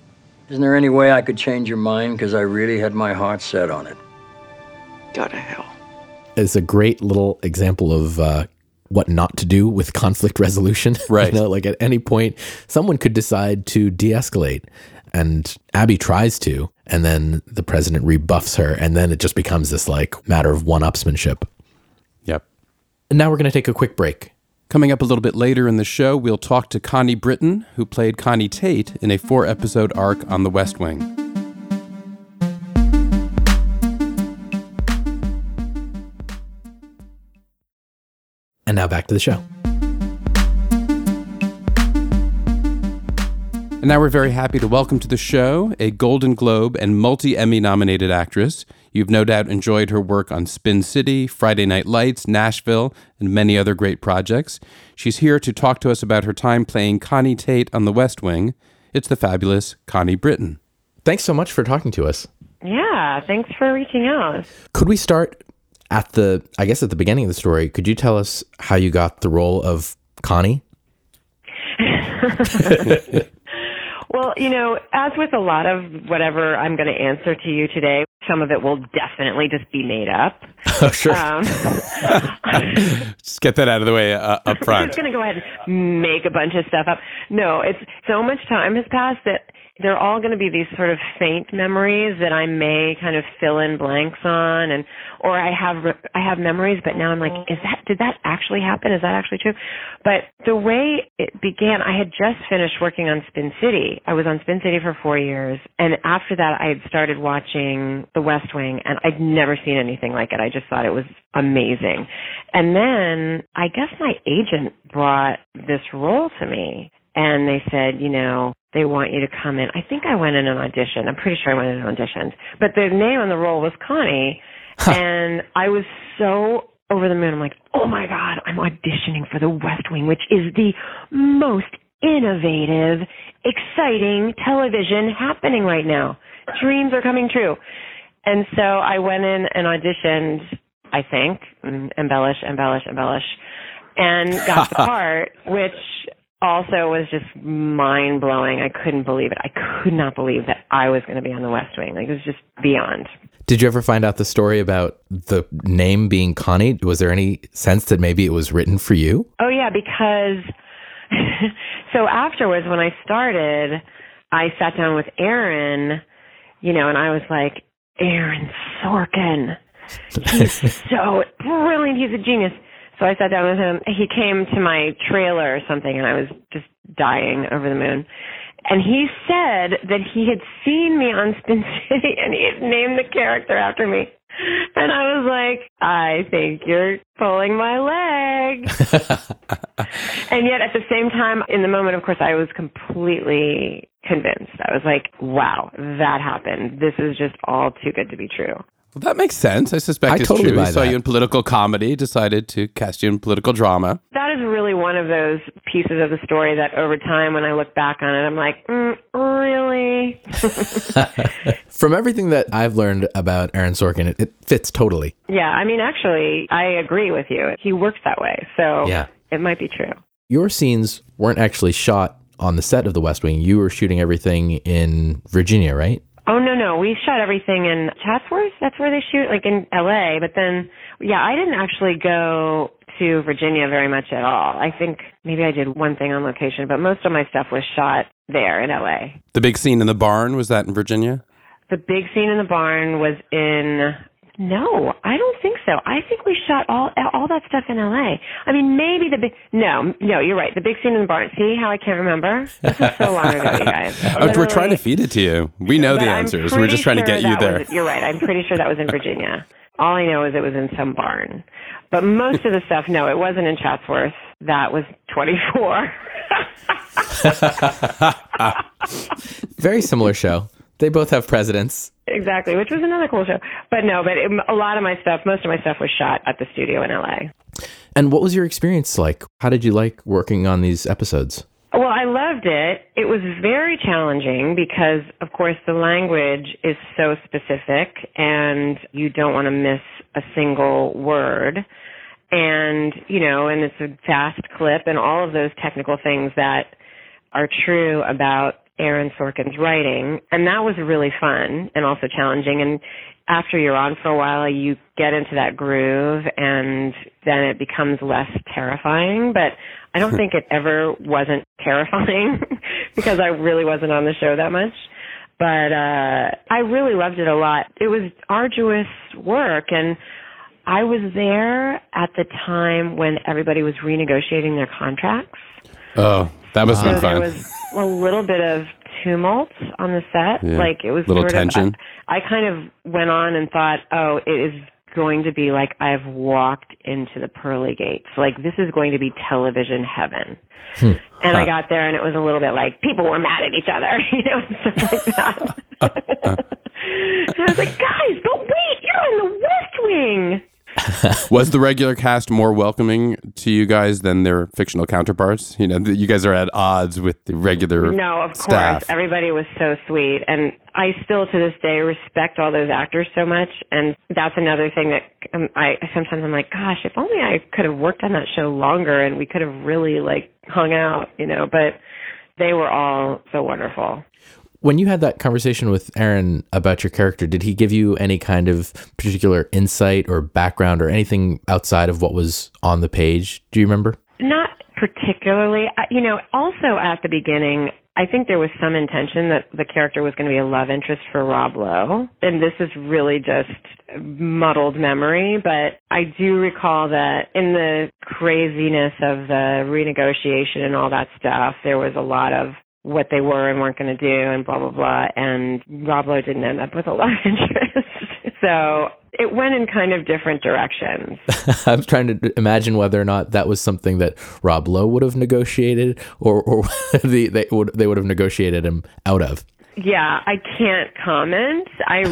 Isn't there any way I could change your mind? Because I really had my heart set on it. Go to hell. It's a great little example of what not to do with conflict resolution. Right. Like at any point, someone could decide to de-escalate, and Abby tries to, and then the president rebuffs her, and then it just becomes this like matter of one-upsmanship. Yep. And now we're going to take a quick break. Coming up a little bit later in the show, we'll talk to Connie Britton, who played Connie Tate in a 4-episode arc on The West Wing. And now back to the show. And now we're very happy to welcome to the show a Golden Globe and multi-Emmy nominated actress. You've no doubt enjoyed her work on Spin City, Friday Night Lights, Nashville, and many other great projects. She's here to talk to us about her time playing Connie Tate on The West Wing. It's the fabulous Connie Britton. Thanks so much for talking to us. Yeah, thanks for reaching out. Could we start at the beginning of the story? Could you tell us how you got the role of Connie? Well, as with a lot of whatever I'm going to answer to you today, some of it will definitely just be made up. Oh, sure. Just get that out of the way up front. I'm just going to go ahead and make a bunch of stuff up. No, it's so much time has passed that they're all going to be these sort of faint memories that I may kind of fill in blanks on, or I have memories, but now I'm like, did that actually happen? Is that actually true? But the way it began, I had just finished working on Spin City. I was on Spin City for 4 years, and after that, I had started watching The West Wing, and I'd never seen anything like it. I just thought it was amazing. And then I guess my agent brought this role to me, and they said, they want you to come in. I think I went in an audition. I'm pretty sure I went in an audition. But the name on the role was Connie. And I was so over the moon. I'm like, oh my God, I'm auditioning for The West Wing, which is the most innovative, exciting television happening right now. Dreams are coming true. And so I went in and auditioned, I think, embellish, and got the part, which also was just mind-blowing. I couldn't believe it. I could not believe that I was going to be on The West Wing. Like, it was just beyond. Did you ever find out the story about the name being Connie? Was there any sense that maybe it was written for you? Oh, yeah, because so afterwards, when I started, I sat down with Aaron, and I was like, Aaron Sorkin. He's so brilliant. He's a genius. So I sat down with him. He came to my trailer or something, and I was just dying over the moon. And he said that he had seen me on Spin City, and he had named the character after me. And I was like, I think you're pulling my leg. And yet at the same time, in the moment, of course, I was completely convinced. I was like, wow, that happened. This is just all too good to be true. Well, that makes sense. I suspect it's totally true. He saw that. you in political comedy, decided to cast you in political drama. That is really one of those pieces of the story that over time, when I look back on it, I'm like, really? From everything that I've learned about Aaron Sorkin, it fits totally. Yeah, I mean, actually, I agree with you. He works that way, so yeah. It might be true. Your scenes weren't actually shot on the set of The West Wing. You were shooting everything in Virginia, right? Oh, no. We shot everything in Chatsworth. That's where they shoot, like in L.A. But then, yeah, I didn't actually go to Virginia very much at all. I think maybe I did one thing on location, but most of my stuff was shot there in L.A. The big scene in the barn, was that in Virginia? The big scene in the barn was in... No, I don't think so. I think we shot all that stuff in L.A. I mean, maybe the big... No, you're right. The big scene in the barn. See how I can't remember? This was so long ago, you guys. We're trying to feed it to you. We know the answers. We're just trying to get you there. You're right. I'm pretty sure that was in Virginia. All I know is it was in some barn. But most of the stuff, no, it wasn't in Chatsworth. That was 24. Very similar show. They both have presidents. Exactly, which was another cool show. But a lot of my stuff, most of my stuff was shot at the studio in LA. And what was your experience like? How did you like working on these episodes? Well, I loved it. It was very challenging because, of course, the language is so specific and you don't want to miss a single word. And, and it's a fast clip and all of those technical things that are true about Aaron Sorkin's writing, and that was really fun and also challenging. And after you're on for a while, you get into that groove, and then it becomes less terrifying. But I don't think it ever wasn't terrifying because I really wasn't on the show that much. But I really loved it a lot. It was arduous work, and I was there at the time when everybody was renegotiating their contracts. Oh, that must have been fun. There was a little bit of tumult on the set. Yeah. Like, it was little sort tension. of, I kind of went on and thought, oh, it is going to be like I've walked into the pearly gates. Like, this is going to be television heaven. And I got there, and it was a little bit like people were mad at each other, and stuff like that. And I was like, guys, but wait, you're in the West Wing. Was the regular cast more welcoming to you guys than their fictional counterparts? You guys are at odds with the regular No, of staff. course. Everybody was so sweet. And I still, to this day, respect all those actors so much. And that's another thing that sometimes I'm like, gosh, if only I could have worked on that show longer and we could have really, hung out, But they were all so wonderful. When you had that conversation with Aaron about your character, did he give you any kind of particular insight or background or anything outside of what was on the page? Do you remember? Not particularly. Also at the beginning, I think there was some intention that the character was going to be a love interest for Rob Lowe. And this is really just muddled memory, but I do recall that in the craziness of the renegotiation and all that stuff, there was a lot of what they were and weren't going to do and blah, blah, blah. And Rob Lowe didn't end up with a love interest. So it went in kind of different directions. I'm trying to imagine whether or not that was something that Rob Lowe would have negotiated or they would have negotiated him out of. Yeah, I can't comment. I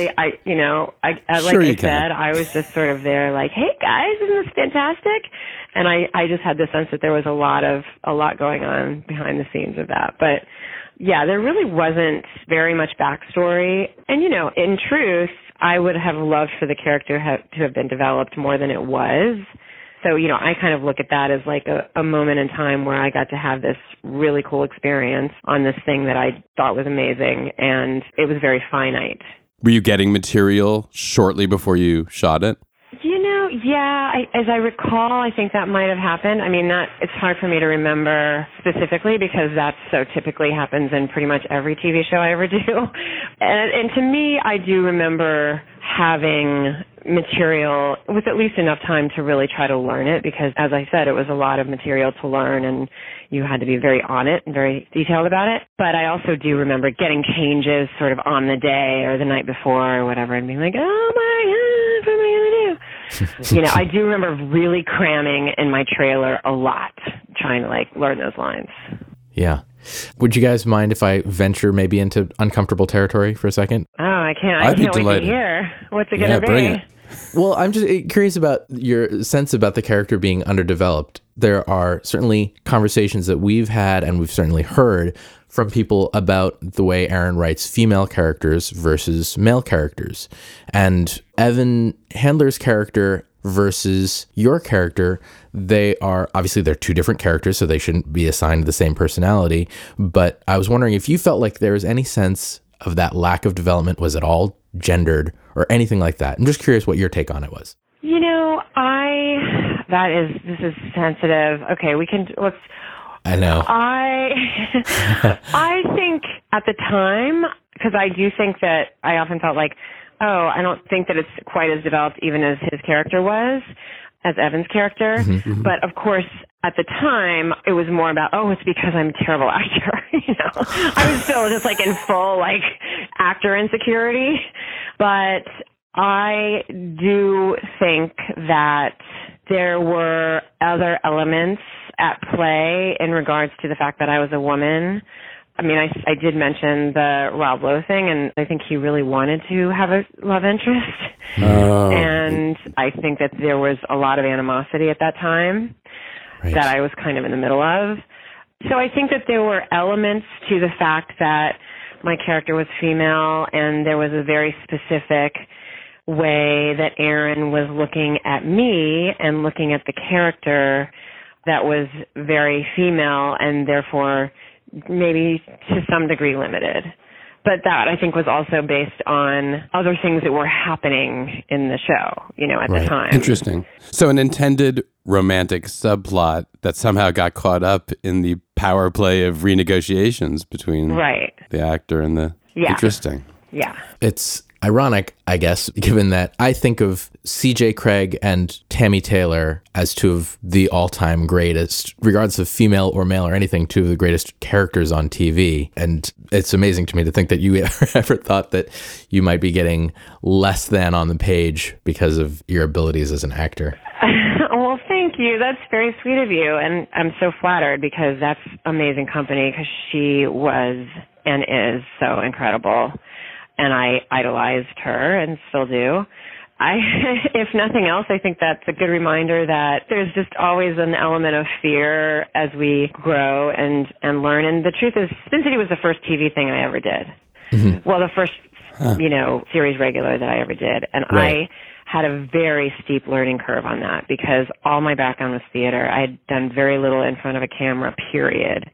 said, I was just sort of there like, hey guys, isn't this fantastic? And I just had the sense that there was a lot going on behind the scenes of that. But yeah, there really wasn't very much backstory. And, in truth, I would have loved for the character to have been developed more than it was. So, I kind of look at that as like a moment in time where I got to have this really cool experience on this thing that I thought was amazing, and it was very finite. Were you getting material shortly before you shot it? Yeah, as I recall, I think that might have happened. I mean, it's hard for me to remember specifically because that so typically happens in pretty much every TV show I ever do. And to me, I do remember having material with at least enough time to really try to learn it because, as I said, it was a lot of material to learn and you had to be very on it and very detailed about it. But I also do remember getting changes sort of on the day or the night before or whatever and being like, oh my God, what am I going to do? I do remember really cramming in my trailer a lot, trying to learn those lines. Yeah. Would you guys mind if I venture maybe into uncomfortable territory for a second? Oh, I can't wait to hear. What's it going to be? Bring it. Well, I'm just curious about your sense about the character being underdeveloped. There are certainly conversations that we've had and we've certainly heard from people about the way Aaron writes female characters versus male characters. And Evan Handler's character versus your character, they're two different characters, so they shouldn't be assigned the same personality. But I was wondering if you felt like there was any sense of that lack of development was at all gendered or anything like that. I'm just curious what your take on it was. This is sensitive. Okay, let's. I know. I think at the time, because I do think that I often felt like, I don't think that it's quite as developed even as his character was, as Evan's character. Mm-hmm. But of course, at the time, it was more about, it's because I'm a terrible actor. I was still just in full actor insecurity. But I do think that there were other elements at play in regards to the fact that I was a woman. I mean, I did mention the Rob Lowe thing, and I think he really wanted to have a love interest. Oh. And I think that there was a lot of animosity at that time that I was kind of in the middle of. So I think that there were elements to the fact that my character was female, and there was a very specific way that Aaron was looking at me and looking at the character that was very female and therefore maybe to some degree limited. But that, I think, was also based on other things that were happening in the show, at the time. Interesting. So an intended romantic subplot that somehow got caught up in the power play of renegotiations between the actor and the... Yeah. Interesting. Yeah. It's ironic, I guess, given that I think of C.J. Cregg and Tammy Taylor as two of the all-time greatest, regardless of female or male or anything, two of the greatest characters on TV. And it's amazing to me to think that you ever thought that you might be getting less than on the page because of your abilities as an actor. Well, thank you. That's very sweet of you. And I'm so flattered because that's amazing company because she was and is so incredible. And I idolized her and still do. If nothing else, I think that's a good reminder that there's just always an element of fear as we grow and learn. And the truth is, Spin City was the first TV thing I ever did. Mm-hmm. Well, the first, series regular that I ever did. And I had a very steep learning curve on that because all my background was theater. I had done very little in front of a camera, period.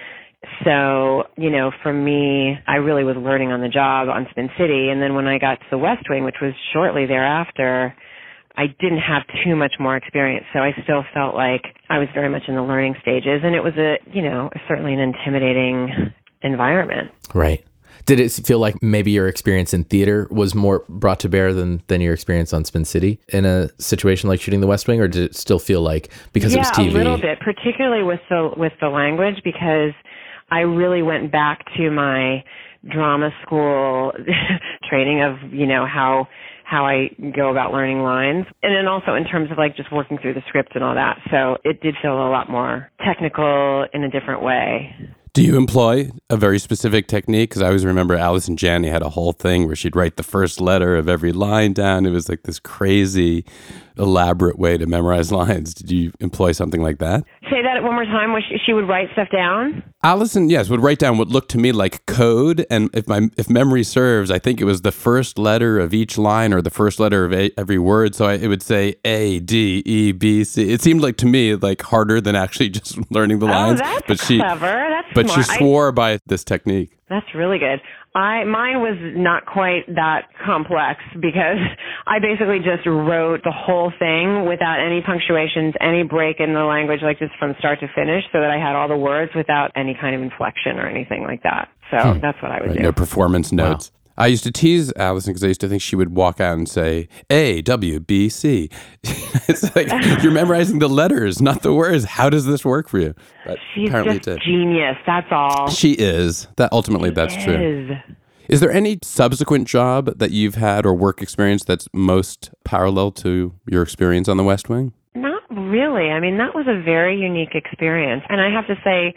So, for me, I really was learning on the job on Spin City. And then when I got to The West Wing, which was shortly thereafter, I didn't have too much more experience. So I still felt like I was very much in the learning stages. And it was certainly an intimidating environment. Right. Did it feel like maybe your experience in theater was more brought to bear than your experience on Spin City in a situation like shooting The West Wing? Or did it still feel like, because it was TV? Yeah, a little bit, particularly with the language, because I really went back to my drama school training of, how I go about learning lines. And then also in terms of just working through the script and all that. So it did feel a lot more technical in a different way. Do you employ a very specific technique? Because I always remember Allison Janney had a whole thing where she'd write the first letter of every line down. It was like this crazy, elaborate way to memorize lines. Did you employ something like that? Say that one more time. She would write stuff down? Allison, yes, would write down what looked to me like code. And if memory serves, I think it was the first letter of each line or the first letter of every word. So it would say A, D, E, B, C. It seemed like to me like harder than actually just learning the lines. Oh, that's clever. That's but smart. she swore by this technique. That's really good. Mine was not quite that complex because I basically just wrote the whole thing without any punctuations, any break in the language, just from start to finish, so that I had all the words without any kind of inflection or anything like that. So that's what I would do. No performance notes. Wow. I used to tease Allison because I used to think she would walk out and say, A, W, B, C. It's like, you're memorizing the letters, not the words. How does this work for you? But she's just genius, that's all. She is. That's true. Is there any subsequent job that you've had or work experience that's most parallel to your experience on The West Wing? Not really. I mean, that was a very unique experience. And I have to say,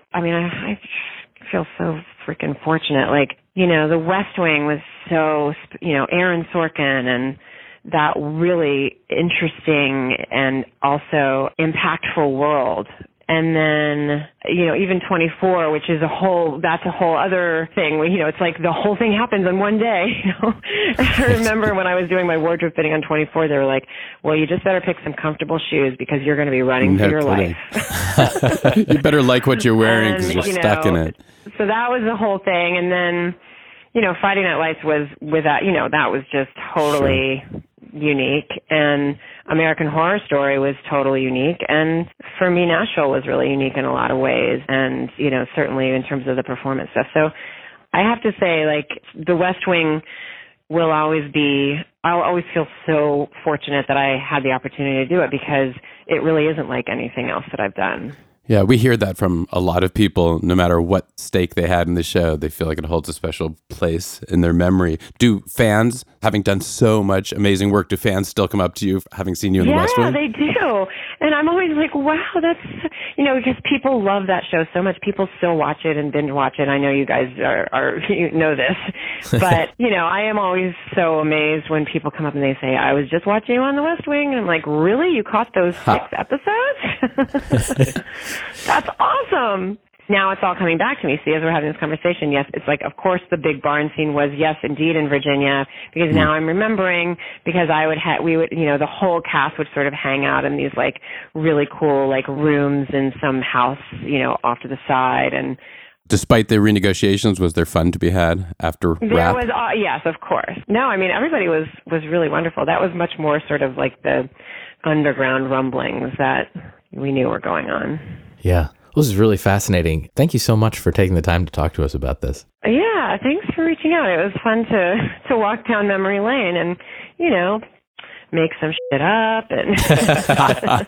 I feel so freaking fortunate. The West Wing was so, Aaron Sorkin and that really interesting and also impactful world. And then, even 24, which is that's a whole other thing. It's like the whole thing happens in one day. I remember when I was doing my wardrobe fitting on 24, they were like, well, you just better pick some comfortable shoes because you're going to be running for your life. You better like what you're wearing because you're stuck in it. So that was the whole thing. And then, Friday Night Lights was with that, that was just totally unique. And American Horror Story was totally unique. And for me, Nashville was really unique in a lot of ways. And, certainly in terms of the performance stuff. So I have to say, The West Wing will always be, I'll always feel so fortunate that I had the opportunity to do it because it really isn't like anything else that I've done. Yeah, we hear that from a lot of people. No matter what stake they had in the show, they feel like it holds a special place in their memory. Do fans, having done so much amazing work, do fans still come up to you having seen you in The West Wing? Yeah, they do. And I'm always like, wow, that's, because people love that show so much. People still watch it and binge watch it. I know you guys are you know this. But, I am always so amazed when people come up and they say, I was just watching you on The West Wing. And I'm like, really? You caught those 6 episodes? That's awesome. Now it's all coming back to me. See, as we're having this conversation, yes, it's like, of course, the big barn scene was, yes, indeed, in Virginia, because now I'm remembering, because we would, the whole cast would sort of hang out in these, really cool, rooms in some house, off to the side, and Despite the renegotiations, was there fun to be had after There wrap? was, yes, of course. No, I mean, everybody was really wonderful. That was much more sort of like the underground rumblings that we knew were going on. Yeah. This is really fascinating. Thank you so much for taking the time to talk to us about this. Yeah, thanks for reaching out. It was fun to walk down memory lane and, make some shit up and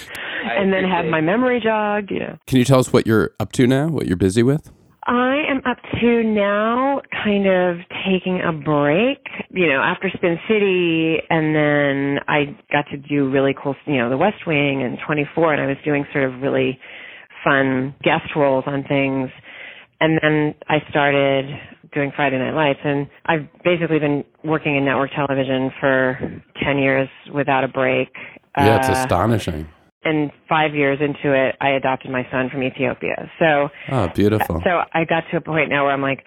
and then have my memory jogged, Can you tell us what you're up to now, what you're busy with? I am up to now kind of taking a break, after Spin City, and then I got to do really cool, The West Wing and 24, and I was doing sort of really fun guest roles on things. And then I started doing Friday Night Lights, and I've basically been working in network television for 10 years without a break. Yeah, it's astonishing. And 5 years into it, I adopted my son from Ethiopia. So, beautiful. So I got to a point now where I'm like,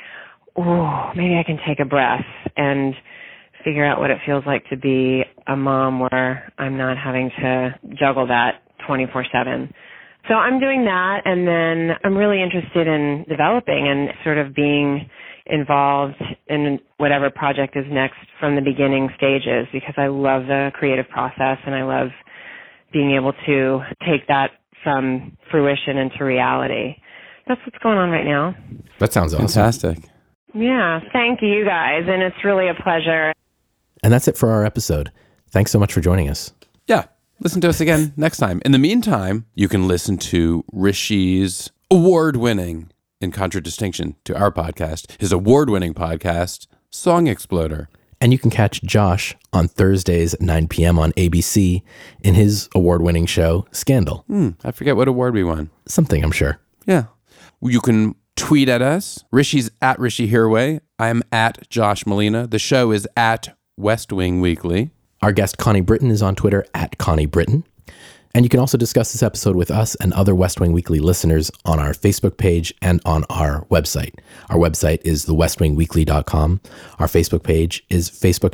oh, maybe I can take a breath and figure out what it feels like to be a mom where I'm not having to juggle that 24/7. So I'm doing that, and then I'm really interested in developing and sort of being involved in whatever project is next from the beginning stages, because I love the creative process and I love being able to take that from fruition into reality. That's what's going on right now. That sounds awesome. Fantastic. Yeah, thank you guys, and it's really a pleasure. And that's it for our episode. Thanks so much for joining us. Yeah. Listen to us again next time. In the meantime, you can listen to Rishi's award-winning, in contradistinction to our podcast, his award-winning podcast, Song Exploder. And you can catch Josh on Thursdays at 9 p.m. on ABC in his award-winning show, Scandal. I forget what award we won. Something, I'm sure. Yeah. You can tweet at us. Rishi's at Rishi Hirway. I'm at Josh Molina. The show is at West Wing Weekly. Our guest Connie Britton is on Twitter at Connie Britton. And you can also discuss this episode with us and other West Wing Weekly listeners on our Facebook page and on our website. Our website is thewestwingweekly.com. Our Facebook page is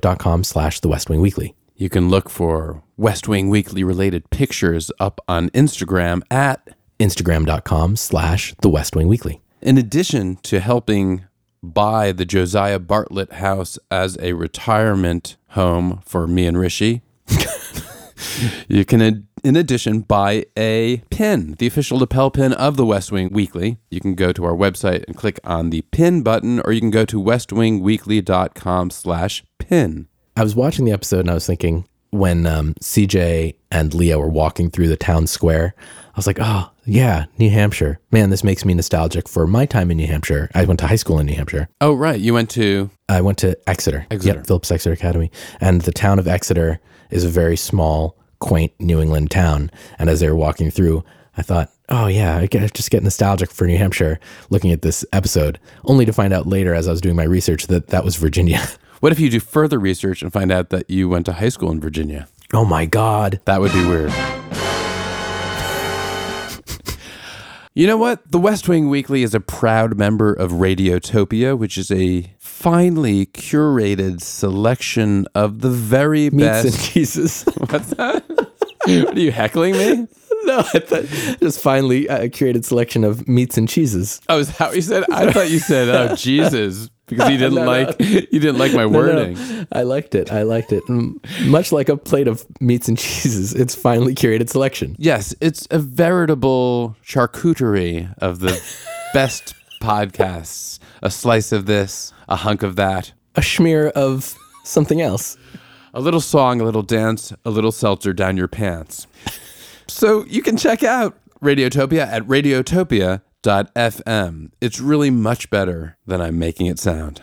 facebook.com/thewestwingweekly. You can look for West Wing Weekly related pictures up on Instagram at instagram.com/thewestwingweekly. In addition to helping buy the Josiah Bartlett house as a retirement home for me and Rishi, you can, in addition, buy a pin, the official lapel pin of the West Wing Weekly. You can go to our website and click on the pin button, or you can go to westwingweekly.com/pin. I was watching the episode and I was thinking, when CJ and Leah were walking through the town square, I was like, oh, yeah, New Hampshire. Man, this makes me nostalgic for my time in New Hampshire. I went to high school in New Hampshire. Oh, right. You went to? I went to Exeter. Yep, Phillips Exeter Academy. And the town of Exeter is a very small, quaint New England town. And as they were walking through, I thought, oh, yeah, I just get nostalgic for New Hampshire looking at this episode, only to find out later as I was doing my research that was Virginia. What if you do further research and find out that you went to high school in Virginia? Oh, my God. That would be weird. You know what? The West Wing Weekly is a proud member of Radiotopia, which is a finely curated selection of the very best. Meats and cheeses. What's that? What, are you heckling me? No, I thought just finally curated selection of meats and cheeses. Oh, is that what you said? I thought you said, oh, Jesus, because you didn't you didn't like my wording. No. I liked it. Much like a plate of meats and cheeses, it's finely curated selection. Yes, it's a veritable charcuterie of the best podcasts. A slice of this, a hunk of that. A schmear of something else. A little song, a little dance, a little seltzer down your pants. So you can check out Radiotopia at radiotopia.fm. It's really much better than I'm making it sound.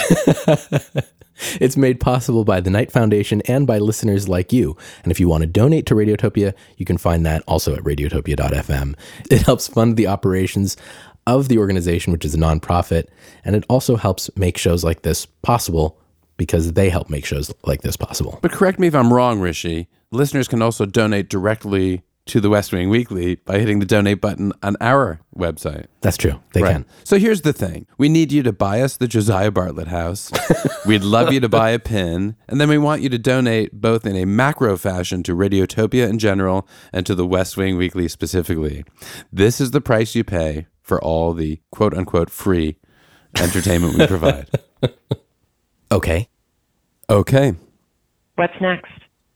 It's made possible by the Knight Foundation and by listeners like you. And if you want to donate to Radiotopia, you can find that also at radiotopia.fm. It helps fund the operations of the organization, which is a nonprofit, and it also helps make shows like this possible because they help make shows like this possible. But correct me if I'm wrong, Rishi. Listeners can also donate directly to the West Wing Weekly by hitting the donate button on our website. That's true. They can. So here's the thing. We need you to buy us the Josiah Bartlett house. We'd love you to buy a pin. And then we want you to donate both in a macro fashion to Radiotopia in general and to the West Wing Weekly specifically. This is the price you pay for all the quote-unquote free entertainment we provide. Okay. Okay. What's next?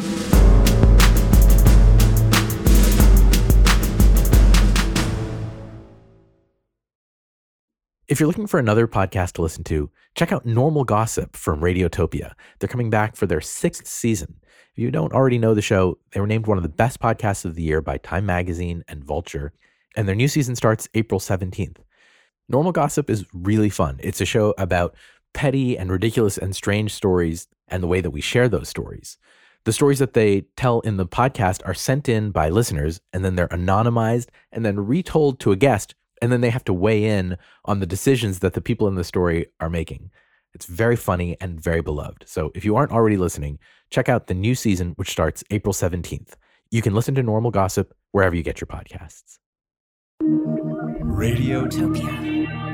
If you're looking for another podcast to listen to, check out Normal Gossip from Radiotopia. They're coming back for their 6th season. If you don't already know the show, they were named one of the best podcasts of the year by Time Magazine and Vulture, and their new season starts April 17th. Normal Gossip is really fun. It's a show about petty and ridiculous and strange stories and the way that we share those stories. The stories that they tell in the podcast are sent in by listeners, and then they're anonymized and then retold to a guest, and then they have to weigh in on the decisions that the people in the story are making. It's very funny and very beloved. So if you aren't already listening, check out the new season, which starts April 17th. You can listen to Normal Gossip wherever you get your podcasts. Radiotopia.